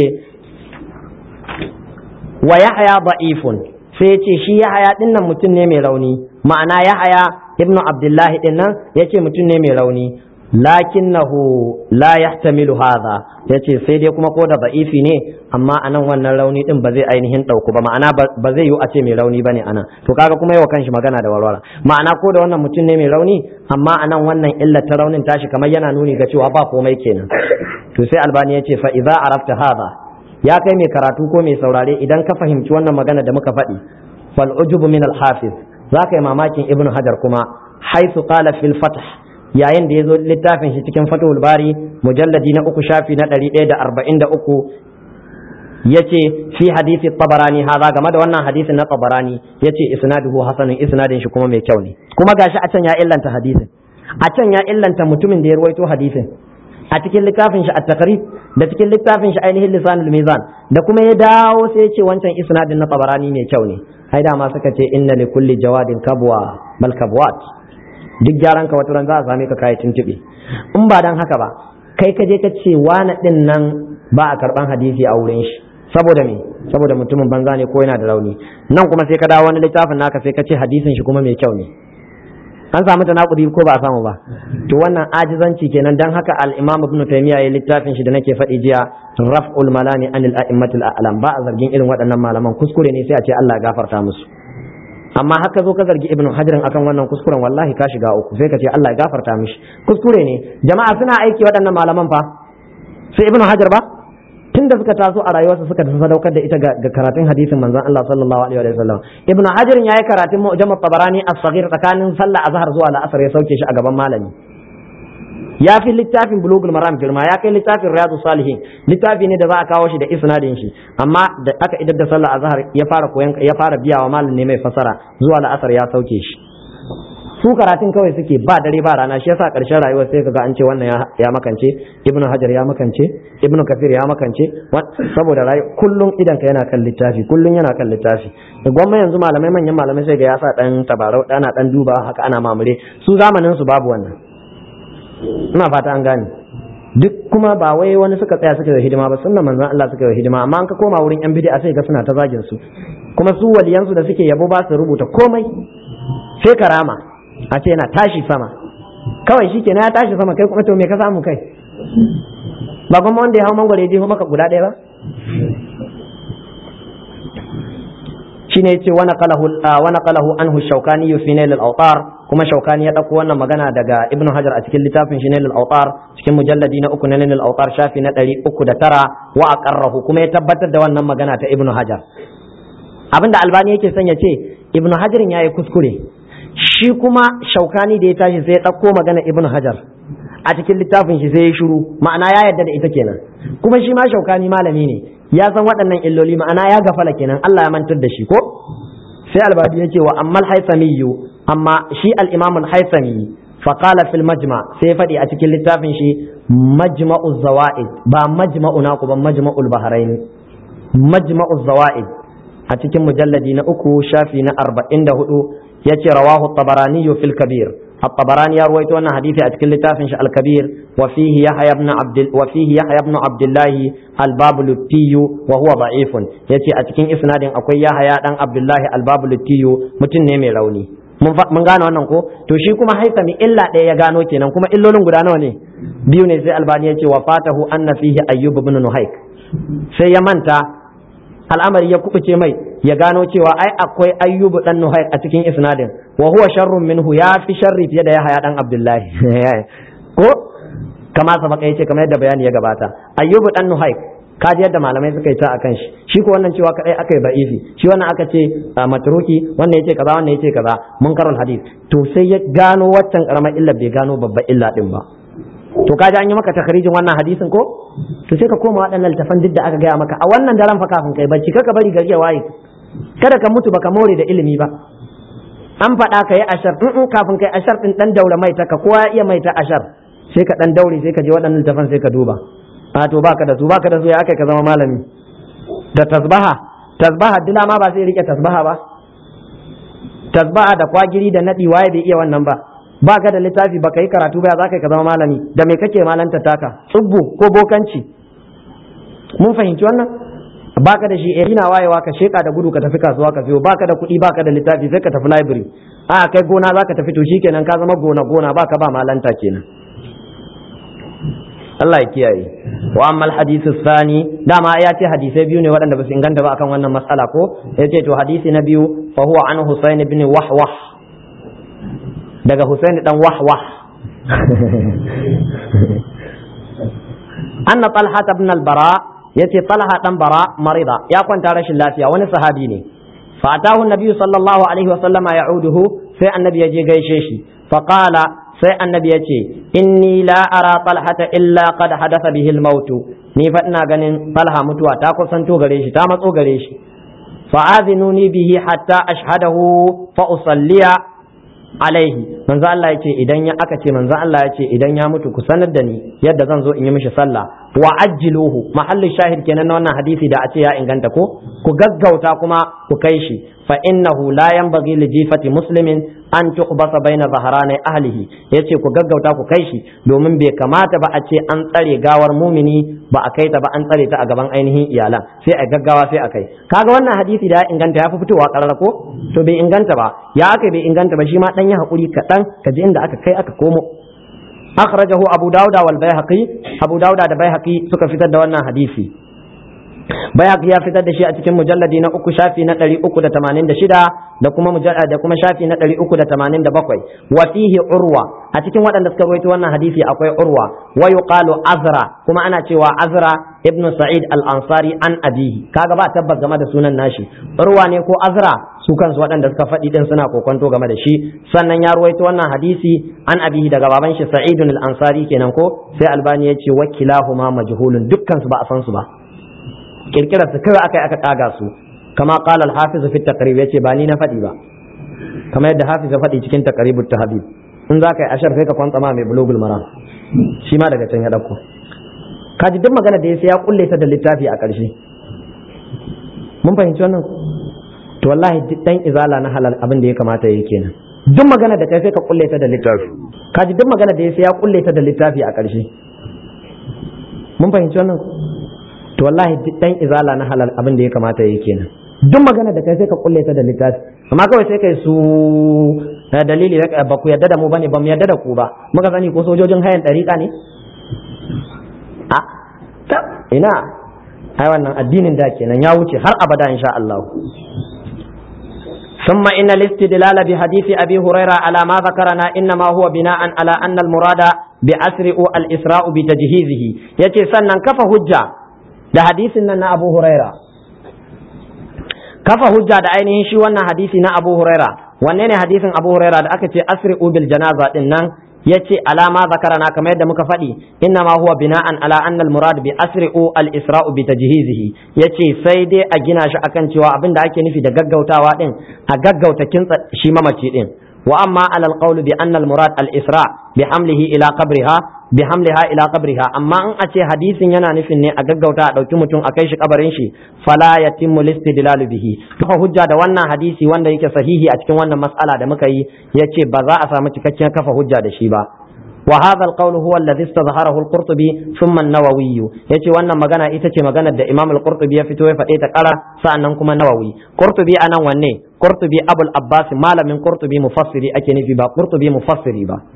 wa yahya da'ifun sai ya ce shi yahya ɗin nan mutum ne mai rauni ma'ana yahya ibnu abdullahi din nan yace mutum ne mai rauni lakinnahu la yahtamilu hadha yace sai dai kuma ko da da'ifi ne amma anan wannan rauni din ba zai ainihin dauku ba ma'ana ba zai yi a ce mai rauni bane anan to kaga kuma yawa kanshi magana da warwara ma'ana ko da wannan mutum ne mai rauni amma anan wannan illa ta raunin tashi kamar yana nuni ga cewa ba komai kenan to sai albani yace fa idza arafta hadha ya kai mai karatu ko mai saurare idan ka fahimci wannan magana da muka faɗi fal ujubu min al hafiz za ka yi mamakin ibnu hajar kuma haisu qala fil fath yayin da ya zo littafin shi cikin fathul bari mujalladi na uku shafi na ɗari ɗaya da arba'in da uku ya ce fi hadisi tabarani haza game da wannan hadisin na tabarani ya ce isnaduhu hasanun isnadin shi kuma mai kyau ne kuma gashi a can ya illanta hadisin a can ya illanta mutumin da ya ruwaito hadisin a cikin littafin shi at-taqrib da cikin littafin shi ainihin lisanul mizan da kuma ya dawo sai ya ce wancan isnadin na tabarani mai kyau ne ai da ma suka ce inna li kulli jawadin kabwa bal kabwat duk gyaran ka wata ran za a same ka kai tuntube in ba dan haka ba kai ka je ka ce wani din nan ba a karban hadisi a wurin shi saboda me saboda mutumin banza ne ko yana da rauni nan kuma sai ka dawo wani littafin naka sai ka ce hadisin shi kuma mai kyau ne an samu tanakudi ko ba a samu ba to wannan ajizanci kenan dan haka al-imam ibn taymiya ya littafin shi da nake faɗi jiya raf'ul malami anil a'immatil a'lam ba a zargin irin waɗannan malaman kuskure ne sai a ce Allah ya gafarta musu amma haka zo ka zargi ibn hajar akan wannan kuskuren wallahi ka shiga uku sai ka ce Allah ya gafarta mishi kuskure ne jama'a suna aiki waɗannan malaman fa sai ibn hajar ba tun da suka taso a rayuwarsa suka sadaukar da ita ga karatun hadisin manzon Allah sallallahu alaihi wa sallam ibnu hajar yayi karatun mu'jam at-tabarani as-saghir tsakanin sallah azhar zuwa al-asr ya sauke shi a gaban malami ya fi littafin bulugul maram girma ya kai littafin riyadus salihin littafi ne da za a kawo shi da isnadin shi amma da aka idar da sallah azhar ya fara koyan ya fara biya wa malami ne mai fasara zuwa al-asr ya sauke shi su karatun kawai suke ba dare ba rana shi yasa karshen rayuwar sai kaga an ce wannan ya makance ibnu hajar ya makance ibnu kafir ya makance saboda rayu kullun idan ka yana kan littafi kullun yana kan littafi gwamma yanzu malamai manyan malamai sai ga ya sa dan tabarau dana dan duba haka ana mamure su zamanin su babu wannan ina fata an gane duk kuma ba wai wani suka tsaya suka yi hidima ba sunnan manzon Allah suka yi hidima amma an ka koma wurin yan bid'a sai ga suna ta zagin su kuma su waliyansu da suke yabo ba su rubuta komai sai karama a ce yana tashi sama kawai shi kenan ya tashi sama kai kuma to me ka samu kai ba kuma wanda ya hau mangwaro ya je maka guda ɗaya ba shine yace wa naqalahu wa naqalahu anhu Shawkani fi Nail al-Awtar kuma Shawkani ya dauko wannan magana daga Ibn Hajar a cikin littafin shi Nail al-Awtar cikin mujalladi na uku na Nail al-Awtar shafi na ɗari uku da tara wa aqarrahu kuma ya tabbatar da wannan magana ta Ibn Hajar abinda Albani yake son ya ce Ibn Hajar yayi kuskure shi kuma Shaukani da ya tashi sai ya ɗauko magana Ibn Hajar a cikin littafin shi sai ya shiru, ma'ana ya yarda da ita kenan. Kuma shi ma Shaukani malami ne, ya san waɗannan illoli, ma'ana ya gafala kenan, Allah ya mantar da shi ko. Sai Albani ya ce wa amma al-Haythami amma shi al-Imam al-Haythami fa qala fil majma sai faɗi a cikin littafin shi majma'u zawaid, ba majma'u naku ba, majma'ul bahrain, majma'u zawaid a cikin mujalladi na uku shafi na arba'in da hudu yace rawahu at-Tabarani fil Kabir. الطبراني يروي أن حديث أتكلم لتافنش الكبير وفيه يحيى بن عبد وفيه يحيى بن عبد الله البابلتي وهو ضعيف يأتي أتكلم إسناد أقوي يحيى بن عبد الله البابلتي متن مي روني mun gane wannan ko to shi kuma haisami illa ɗaya ya gano kenan kuma illolin guda nawa ne biyu ne sai Albani ya ce wa fatahu anna fihi ayyub ibn nuhaik sai ya manta al'amari ya kubuce mai ya gano cewa ai akwai ayyubu dan nuhaik a cikin isnadin wa huwa sharrun minhu ya fi sharri fiye da ya haya dan abdullahi ko kama sabaka yace kamar yadda bayani ya gabata ayyubu dan nuhaik kaji yadda malamai suka yi ta akan shi shi ko wannan cewa kadai aka yi ba'ifi shi wannan aka ce matruki wannan yace kaza wannan yace kaza munkarul hadith to sai ya gano waccan karamar illa bai gano babbar illa din ba. To kaji an yi maka takharijin wannan hadisin ko to sai ka koma waɗannan littafan duk da aka gaya maka a wannan daren fa kafin kai bacci kaka bari gari ya waye, kada ka mutu baka more da ilimi ba. An faɗa ka yi ashar in kafin kai ashar din dan daura mai ta ka kowa ya iya mai ta ashar sai ka dan daure sai ka je waɗannan littafan sai ka duba a to baka da su baka da su ya akai ka zama malami da tasbaha tasbaha dila ma ba sai rike tasbaha ba, tasbaha da kwagiri da nadi waye bai iya wannan ba. Ba ka da littafi ba ka yi karatu ba za ka ka zama malami da me kake malanta taka tsubbu ko bokanci. Mun fahimci wannan ba ka da shi eh ina wayewa ka sheka da gudu ka tafi kasuwa ka siyo, ba ka da kuɗi ba ka da littafi sai ka tafi library a kai gona za ka tafi to shikenan ka zama gona gona ba ka ba malanta kenan. Allah ya kiyaye. Wa amma al-hadithu thani dama ya ce hadisai biyu ne waɗanda ba su inganta ba akan wannan mas'ala ko yace to hadisi na biyu fa huwa an Husayn ibn Wahwah daga Husaini dan Wahwah anna Talha ibn al-Bara yace Talha dan Bara marida ya kwanta rashin lafiya wani sahabi ne fa atahu an-nabi sallallahu alaihi wa sallama ya'uduhu sai annabi ya je gaishe shi fa qala sai annabi ya ce inni la ara Talhata illa qad hadatha bihi al-maut ni fa ina ganin Talha mutuwa ta kusanto gare shi ta matso gare shi fa azinuni bihi hatta ashhadahu fa usalliya alaihi manzo Allah yace idan ya aka ce manzo Allah yace idan ya mutu ku sanar da ni yadda zan zo in yi mishi sallah wa ajjiluhu mahallin shahid kenan na wannan hadisi da a ce ya inganta ko ku gaggauta kuma ku kai shi fa innahu la yanbaghi li jifati muslimin an tuqbasa baina zaharani ahlihi yace ku gaggauta ku kai shi domin bai kamata ba a ce an tsare gawar mumini ba a kai ta ba an tsare ta a gaban ainihin iyalan sai a gaggawa sai a kai kaga wannan hadisi da ya inganta ya fi fitowa karara ko to bai inganta ba ya aka bai inganta ba shi ma dan ya hakuri kadan ka ji inda aka kai aka komo akhrajahu abu dauda wal baihaqi abu dauda da baihaqi suka fitar da wannan hadisi Bayhaqi ya fitar da shi a cikin mujalladi na uku shafi na ɗari uku da tamanin da shida da kuma mujalladi da kuma shafi na ɗari uku da tamanin da bakwai wa fihi urwa a cikin waɗanda suka rawaito wannan hadisi akwai urwa wa yuqalu azra kuma ana cewa azra ibnu sa'id al-ansari an abihi kaga ba tabbas game da sunan nashi urwa ne ko azra su kansu waɗanda suka faɗi din suna kokonto game da shi sannan ya rawaito wannan hadisi an abihi daga baban shi sa'id al-ansari kenan ko sai albani ya ce wakilahuma majhulun dukkan su ba a san su ba kirkirar su kawai aka aka kaga su kama qala al-hafiz fi at-taqrib yace ba ni na faɗi ba kamar yadda hafiz ya faɗi cikin taqribut tahdhib in zaka yi ashar sai ka kwanta ma mai bulugul maram shi ma daga can ya dauko kaji duk magana da yace ya kulle ta da littafi a ƙarshe mun fahimci wannan to wallahi duk dan izala na halal abin da ya kamata yake kenan duk magana da kai sai ka kulle ta da littafi kaji duk magana da yace ya kulle ta da littafi a ƙarshe mun fahimci wannan to wallahi duk dan izala na halal abin da ya kamata yake kenan duk magana da kai sai ka kulle ta da littafi amma kawai sai kai su dalili ba ku yadda da mu bane ba mu yadda da ku ba muka sani ko sojojin hayan dariƙa ne a ta ina ai wannan addinin da kenan ya wuce har abada insha Allah ثم إن الاستدلال بحديث أبي هريرة على ما ذكرنا إنما هو بناء على أن المراد بأسرع الإسراء بتجهيزه يتي سنن كف هجة da hadisin nan na Abu Huraira kafa hujja da ainihin shi wannan hadisi na Abu Huraira wanne ne hadisin Abu Huraira da aka ce asri'u bil janaza din nan yace alama zakarana kamar yadda muka faɗi inna ma huwa bina'an ala anna al murad bi asri'u al isra'u bi tajhizihi yace sai dai a gina shi akan cewa abinda ake nufi da gaggautawa din a gaggauta kintsa shi mamaci din wa amma ala al qawl bi anna al murad al isra' bi hamlihi ila qabriha bi hamliha ila qabriha amma in a ce hadisin yana nufin ne a gaggauta a dauki mutum a kai shi kabarin shi fala yatimmu listidlal bihi kafa hujja da wannan hadisi wanda yake sahihi a cikin wannan mas'ala da muka yi yace ba za a samu cikakken kafa hujja da shi ba wa hadha alqawl huwa alladhi istadhharahu alqurtubi thumma an-nawawi yace wannan magana ita ce maganar da imam al-qurtubi ya fito ya fade ta kara sa'annan kuma nawawi qurtubi anan wanne qurtubi abul abbas malamin qurtubi mufassiri ake nufi ba qurtubi mufassiri ba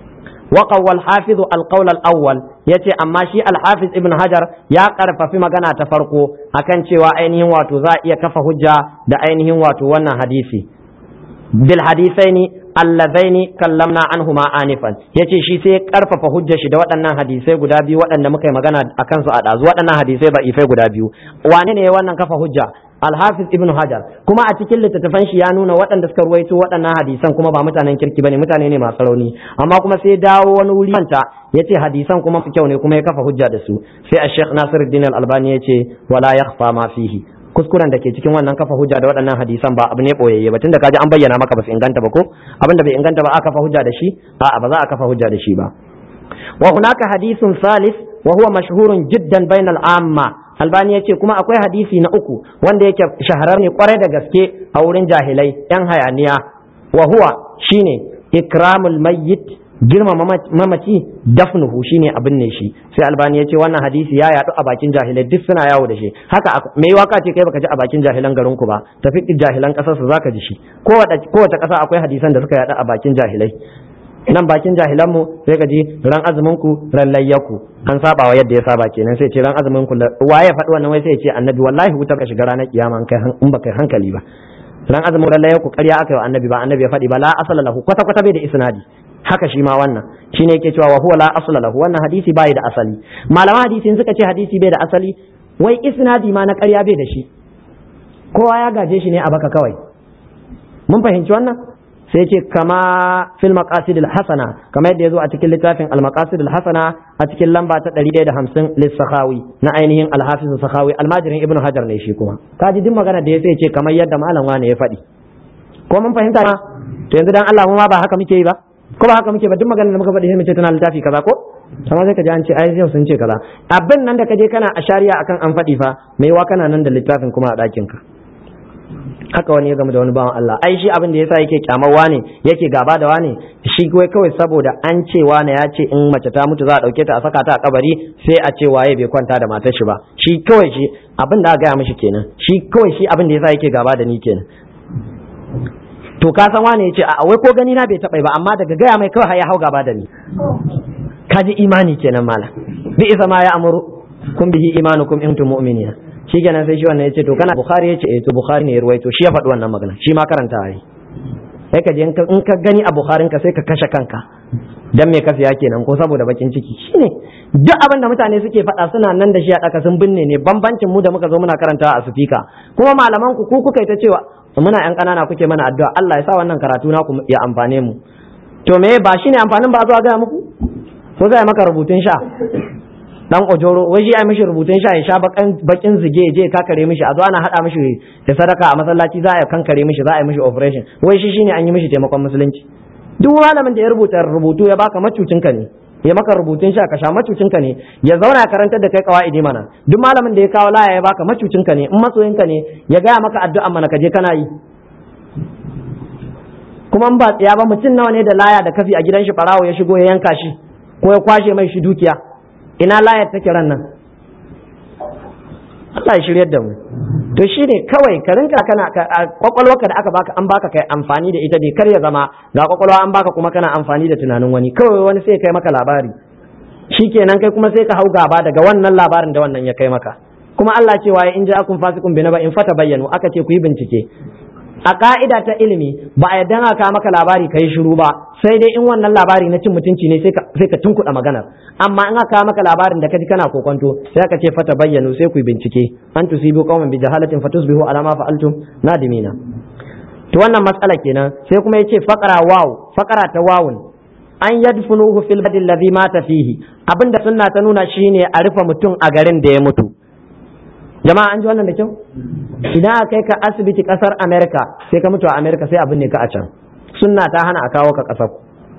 وقوى الحافظ القول الأول yace amma shi al-Hafiz Ibn Hajar ya karfafi magana ta farko akan cewa ainihin wato za iya kafa hujja da ainihin wato wannan hadisi bil hadithaini allazaini kallamna anhuma anifan yace shi sai karfafa hujjar shi da waɗannan hadisai guda biyu waɗanda muka yi magana akan su a dazu waɗannan hadisai ba ifai guda biyu wane ne wannan kafa hujja Al-Hafiz Ibn Hajar kuma a cikin littattafan shi ya nuna waɗanda suka ruwaito waɗannan hadisan kuma ba mutanen kirki bane mutane ne masu rauni amma kuma sai dawo wani wuri manta yace hadisan kuma su kyau ne kuma ya kafa hujja da su sai Sheikh Nasiruddin Al-Albani yace wala yakhfa ma fihi kuskuren da ke cikin wannan kafa hujja da waɗannan hadisan ba abu ne boyayye ba tunda kaji an bayyana maka ba su inganta ba ko abin da bai inganta ba aka kafa hujja da shi a'a ba za a kafa hujja da shi ba wa hunaka hadithun salis wa huwa mashhurun jiddan bainal amma Albani ya ce kuma akwai hadisi na uku wanda yake shaharar ne kwarai da gaske a wurin jahilai yan hayaniya wa huwa shine ikramul mayyit girma mamaci dafnuhu shine abin ne shi sai Albani ya ce wannan hadisi ya yadu a bakin jahilai duk suna yawo da shi haka me waka ce kai baka ji a bakin jahilan garin ku ba tafi jahilan kasar su zaka ji shi kowace kowace kasa akwai hadisan da suka yadu a bakin jahilai nan bakin jahilanmu sai ka ji ran azumin ku ran layyaku an saba wa yadda ya saba kenan sai ce ran azumin ku waye faɗi wannan wai sai ya ce annabi wallahi wutar ka shiga ranar kiyama in kai in baka hankali ba ran azumin ran layyaku ƙarya aka yi wa annabi ba annabi ya faɗi ba la asala lahu kwata kwata bai da isnadi haka shi ma wannan shine yake cewa wa huwa la asala lahu wannan hadisi bai da asali malaman hadisi suka ce hadisi bai da asali wai isnadi ma na ƙarya bai da shi kowa ya gaje shi ne a baka kawai mun fahimci wannan sai ce kama fil maqasid al hasana kama yadda yazo a cikin littafin al maqasid al hasana a cikin lamba ta ɗari ɗaya da hamsin lis sakhawi na ainihin al hafiz sakhawi almajirin ibnu hajar ne shi kuma kaji din magana da ya sai ce kamar yadda malam wani ya faɗi ko mun fahimta ma to yanzu dan Allah mu ma ba haka muke yi ba ko ba haka muke ba duk magana da muka faɗi sai mu ce tana littafi kaza ko amma sai ka ji an ce ai yau sun ce kaza abin nan da ka je kana a shari'a akan an faɗi fa mai wa kana nan da littafin kuma a ɗakin ka haka wani ya gama da wani bawan Allah ai shi abin da yasa yake kyamar wane yake gaba da wane shi kai kawai saboda an ce wane ya ce in mace ta mutu za a dauke ta a saka ta a kabari sai a ce waye bai kwanta da matar shi ba shi kawai shi abin da aka gaya mishi kenan shi kawai shi abin da yasa yake gaba da ni kenan to ka san wane ya ce a wai ko gani na bai taɓa ba amma daga gaya mai kawai ya hau gaba da ni kaji imani kenan mala bi isa ma ya amuru kun bihi imanukum in kuntum mu'minina shi kenan sai shi wannan ya ce to kana bukhari ya ce eh to bukhari ne ya ruwaito shi ya faɗi wannan magana shi ma karanta ai sai ka je in ka gani a bukharin ka sai ka kashe kanka dan me ka siya kenan ko saboda bakin ciki shine duk abin da mutane suke faɗa suna nan da shi a ɗaka sun binne ne bambancin mu da muka zo muna karantawa a sufika kuma malaman ku ku kuka ta cewa muna yan ƙanana kuke mana addu'a Allah ya sa wannan karatu na ku ya amfane mu to me ba shine amfanin ba zo a ga muku ko zai maka rubutun sha dan ojoro wai shi ya mishi rubutun sha ya sha bakin bakin zige je kakare mishi a zo ana hada mishi da sadaka a masallaci za a kankare mishi za a yi mishi operation wai shi shine an yi mishi taimakon musulunci duk malamin da ya rubuta rubutu ya baka macucin ka ne ya maka rubutun sha ka sha macucin ka ne ya zauna ya karantar da kai kawaidi mana duk malamin da ya kawo laya ya baka macucin ka ne in masoyin ka ne ya gaya maka addu'a mana ka je kana yi kuma in ba tsaya ba mutum nawa ne da laya da kafi a gidan shi barawo ya shigo ya yanka shi ko ya kwashe mai shi dukiya ina layar take ran nan Allah ya shiryar da mu to shine kawai ka rinka kana kwakwalwarka da aka baka an baka kai amfani da ita bai kar ya zama ga kwakwalwa an baka kuma kana amfani da tunanin wani kawai wani sai kai maka labari shikenan kai kuma sai ka hau gaba daga wannan labarin da wannan ya kai maka kuma Allah cewa in ja'akum fasiqun bi naba'in fatabayyanu aka ce ku yi bincike a ka'ida ta ilimi ba a yadda aka maka labari kai shiru ba sai dai in wannan labari na cin mutunci ne sai ka sai ka tunkuɗa maganar amma in aka maka labarin da kaji kana kokonto sai aka ce fata bayyanu sai ku bincike an tusibu qauman bi jahalatin fatusbihu ala ma fa'altum nadimina to wannan matsala kenan. Sai kuma yace faqara waw faqara ta wawun an yadfunuhu fil badi alladhi mata fihi, abinda sunna ta nuna shine a rufe mutum a garin da ya mutu. Jama'a an ji wannan da kyau? Idan aka kai ka asibiti kasar America sai ka mutu a America sai abin ne ka a can, sunna ta hana a kawo ka kasar.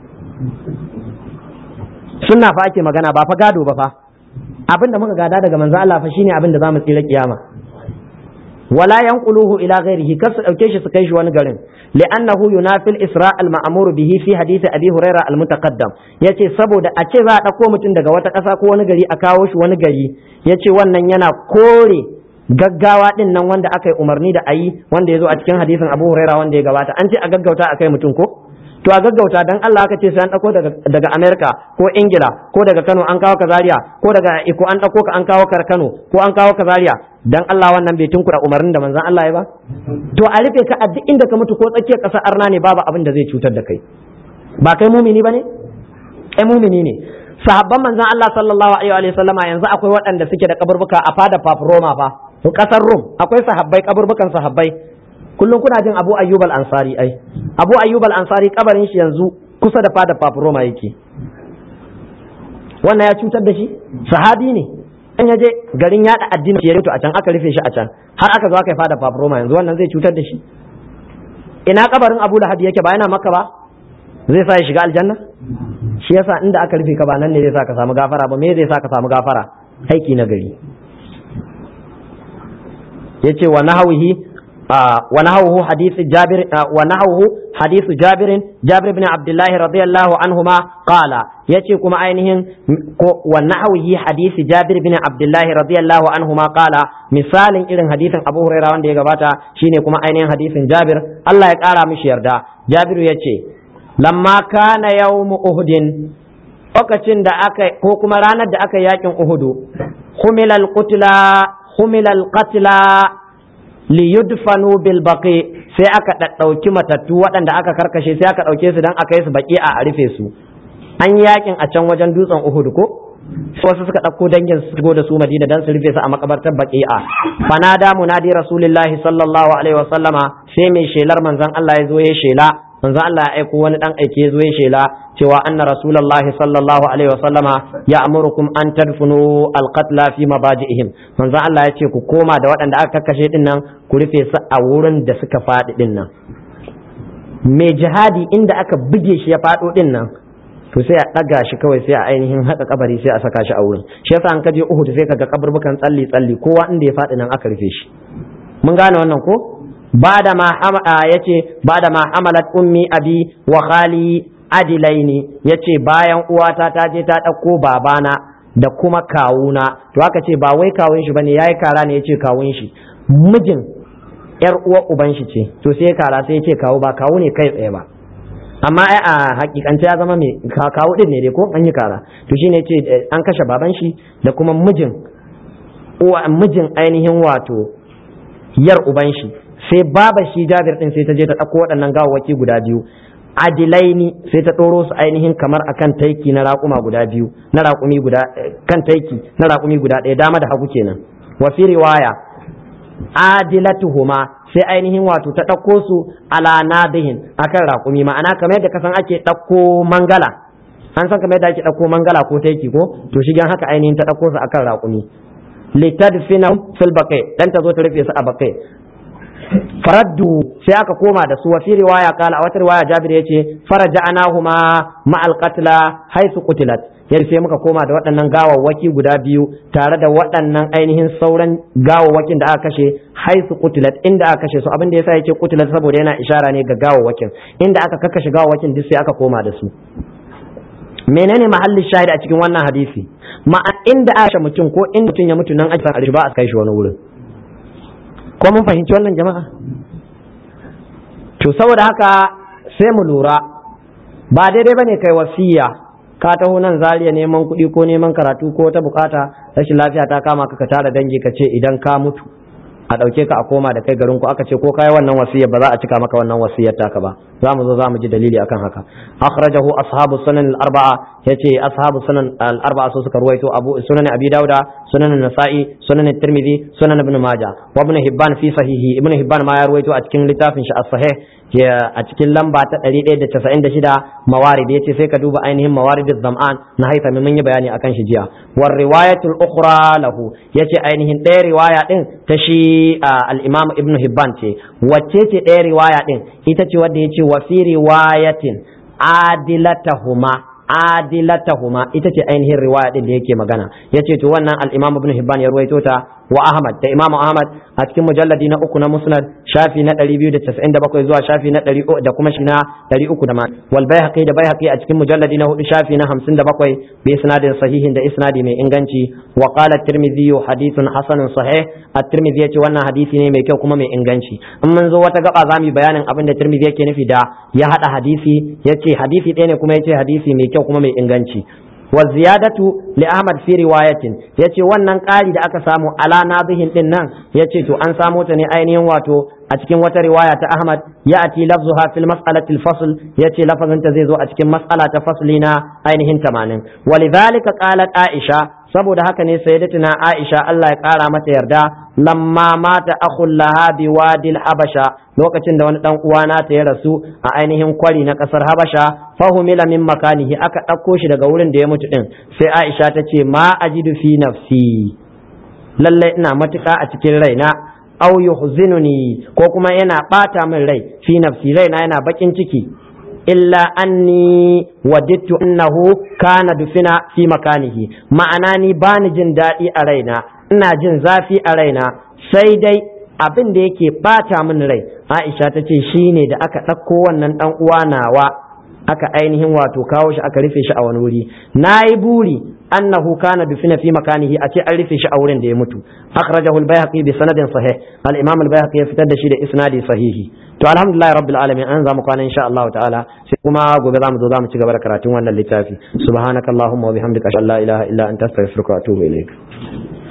Sunna fa ake magana ba fa gado ba fa, abinda muka gada daga manzo Allah fa shine abinda zamu tsira kiyama. wala yanquluhu ila ghairihi kar su dauke shi su kai shi wani garin li'annahu yunafil isra al-ma'mur bihi fi hadith abi huraira al-mutaqaddam yace saboda a ce za a dauko mutum daga wata ƙasa ko wani gari a kawo shi wani gari yace wannan yana kore gaggawa din nan wanda aka yi umarni da ayi wanda ya zo a cikin hadisin abu huraira wanda ya gabata an ce a gaggauta a kai mutum ko to a gaggauta dan Allah aka ce sai an dauko daga daga America ko Ingila ko daga Kano an kawo ka Zaria ko daga Iko an dauko ka an kawo ka Kano ko an kawo ka Zaria dan Allah wannan bai tunkura umarnin da manzon Allah ya ba to a rufe ka a duk inda ka mutu ko tsakiyar ƙasar arna ne babu abin da zai cutar da kai ba kai mumini bane kai mumini ne sahabban manzon Allah sallallahu alaihi wa sallama yanzu akwai waɗanda suke da kaburbuka a fada Papa Roma fa ƙasar Rum akwai sahabbai kaburbukan sahabbai kullum kuna jin Abu Ayyub al-Ansari ai Abu Ayyub al-Ansari kabarin shi yanzu kusa da fada Papa Roma yake wannan ya cutar da shi sahabi ne an yaje garin yada addini ya rito a can aka rufe shi a can har aka zo aka yi fada Papa Roma yanzu wannan zai cutar da shi ina kabarin Abu Lahab yake ba yana Makka ba zai sa ya shiga aljanna shi yasa inda aka rufe ka ba nan ne zai sa ka samu gafara ba me zai sa ka samu gafara aiki na gari yace wa nahwihi ونحوه حديث جابر ونحوه حديث جابر جابر بن عبد الله رضي الله عنهما قال يتي كما عينهم ونحوه حديث جابر بن عبد الله رضي الله عنهما قال مثال إلى حديث أبو هريرة وان دي غباتا شيني كما عينهم حديث جابر الله يقال مش يردا جابر يتي لما كان يوم أحد lokacin da aka ko kuma ranar da aka yakin Uhudu humilal qutla humilal qatla liyudfanu bil baqi sai aka daddauki matattu waɗanda aka karkashe sai aka dauke su dan aka yi su baki a rufe su an yakin a can wajen dutsen Uhud ko wasu suka dauko dangin su go da su Madina dan su rufe su a makabartar baqi'a fanada munadi rasulullahi sallallahu alaihi wasallama sai mai shelar manzon Allah ya zo ya shela manzon Allah ya aiko wani dan aike ya zo ya shela cewa anna rasulullahi sallallahu alaihi wasallama ya'murukum an tadfunu alqatla fi mabadi'ihim manzo Allah ya ce ku koma da waɗanda aka kakkashe din nan ku rufe su a wurin da suka faɗi din nan mai jihadi inda aka buge shi ya faɗo din nan to sai a ɗaga shi kawai sai a ainihin haka kabari sai a saka shi a wurin shi yasa an kaje Uhud sai kaga kaburbukan tsalli tsalli kowa inda ya faɗi nan aka rufe shi mun gane wannan ko bada ma yace bada ma amalat ummi abi wa khali adilaini yace bayan uwata ta je ta ɗauko babana da kuma kawuna to aka ce ba wai kawun shi bane yayi kara ne yace kawun shi mijin yar uwar uban shi ce to sai kara sai yace kawu ba kawu ne kai tsaye ba amma ai a hakikance ya zama mai kawu din ne dai ko an yi kara to shine yace an kashe baban shi da kuma mijin uwa mijin ainihin wato yar uban shi sai baba shi Jabir din sai ta je ta ɗauko waɗannan gawawwaki guda biyu adilaini sai ta ɗoro su ainihin kamar akan taiki na raƙuma guda biyu na raƙumi guda kan taiki na raƙumi guda ɗaya dama da hagu kenan wa fi riwaya adilatuhuma sai ainihin wato ta ɗauko su ala nadihin akan raƙumi ma'ana kamar yadda kasan ake ɗauko mangala an san kamar yadda ake ɗauko mangala ko taiki ko to shigen haka ainihin ta ɗauko su akan raƙumi litadfina fil baqi dan ta zo ta rufe su a baqi faraddu sai aka koma da su wa fi riwaya kala a wata riwaya Jabir yace faraja'nahuma ma'al qatla haythu qutilat yar sai muka koma da waɗannan gawawwaki guda biyu tare da waɗannan ainihin sauran gawawwakin da aka kashe haythu qutilat inda aka kashe su abin da yasa yake qutilat saboda yana ishara ne ga gawawwakin inda aka kakkashe gawawwakin duk sai aka koma da su menene mahallin shahid a cikin wannan hadisi ma inda aka mutum ko inda mutum ya mutu nan ake san ba a kai shi wani wurin ko mun fahimci wannan jama'a to saboda haka sai mu lura ba daidai bane kai wasiya ka taho nan Zariya neman kuɗi ko neman karatu ko ta bukata rashin lafiya ta kama ka ka tara dangi ka ce idan ka mutu a ɗauke ka a koma da kai garin ku aka ce ko kai wannan wasiyar ba za a cika maka wannan wasiyar taka ba zamu zo zamu ji dalili akan haka akhrajahu ashabu sunan al-arba'a yace ashabu sunan al-arba'a su suka ruwaito abu sunan abi dauda sunan an-nasa'i sunan at-tirmidhi sunan ibn majah wa ibn hibban fi sahihi ibn hibban ma ya ruwaito a cikin littafin shi as-sahih a cikin lamba ta ɗari ɗaya da casa'in da shida mawarid yace sai ka duba ainihin mawarid az-zam'an na haifami mun yi bayani akan shi jiya war riwayatul ukhra lahu yace ainihin ɗaya riwaya din ta shi al-imam ibn hibban ce wacce ce ɗaya riwaya din ita ce wadda yace wa fi riwayatin adilatahuma adilatahuma ita ce ainihin riwaya din da yake magana yace to wannan al-imam ibn hibban ya ruwaito ta wa ahmad da imam ahmad a cikin mujalladi na uku na musnad shafi na ɗari biyu da casa'in da bakwai zuwa shafi na ɗari da kuma shi na ɗari uku da ma wal baihaqi da baihaqi a cikin mujalladi na hudu shafi na hamsin da bakwai bi isnadin sahihin da isnadi mai inganci wa qala at-tirmidhi hadithun hasanun sahih at-tirmidhi yace wannan hadisi ne mai kyau kuma mai inganci in mun zo wata gaba zamu bayanin abin da tirmidhi yake nufi da ya hada hadisi yace hadisi ɗaya ne kuma yace hadisi mai kyau kuma mai inganci wa ziyadatu li ahmad fi riwayatin yace wannan ƙari da aka samu ala nabihin din nan yace to an samu ta ne ainihin wato a cikin wata riwaya ta ahmad ya'ti lafzuha fil mas'alati al-fasl yace lafazin ta zai zo a cikin mas'ala ta fasli na ainihin tamanin walidhalika qalat aisha saboda haka ne sayyidatuna aisha Allah ya kara mata yarda lamma mata akhul laha bi wadil habasha lokacin da wani dan uwana ta ya rasu a ainihin kwari na kasar habasha fahumila min makanihi aka dauko shi daga wurin da ya mutu din sai aisha ta ce ma ajidu fi nafsi lalle ina matuka a cikin raina aw yuhzinuni ko kuma yana bata min rai fi nafsi raina yana bakin ciki illa anni wadittu annahu kana dufina fi makanihi ma'ana ni bani jin daɗi a raina ina jin zafi a raina sai dai abin da yake bata min rai Aisha ta ce shine da aka ɗauko wannan ɗan uwa nawa aka ainihin wato kawo shi aka rufe shi a wani wuri nayi buri annahu kana dufina fi makanihi a ce an rufe shi a wurin da ya mutu akhrajahu al-bayhaqi bi sanadin sahih al-imam al-bayhaqi ya fitar da shi da isnadi sahihi to alhamdulillah rabbil alamin an zamu kwana insha Allah ta'ala sai kuma gobe zamu zo zamu ci gaba da karatun wannan littafi subhanakallahumma wa bihamdika ashhadu an la ilaha illa anta astaghfiruka wa atubu ilaik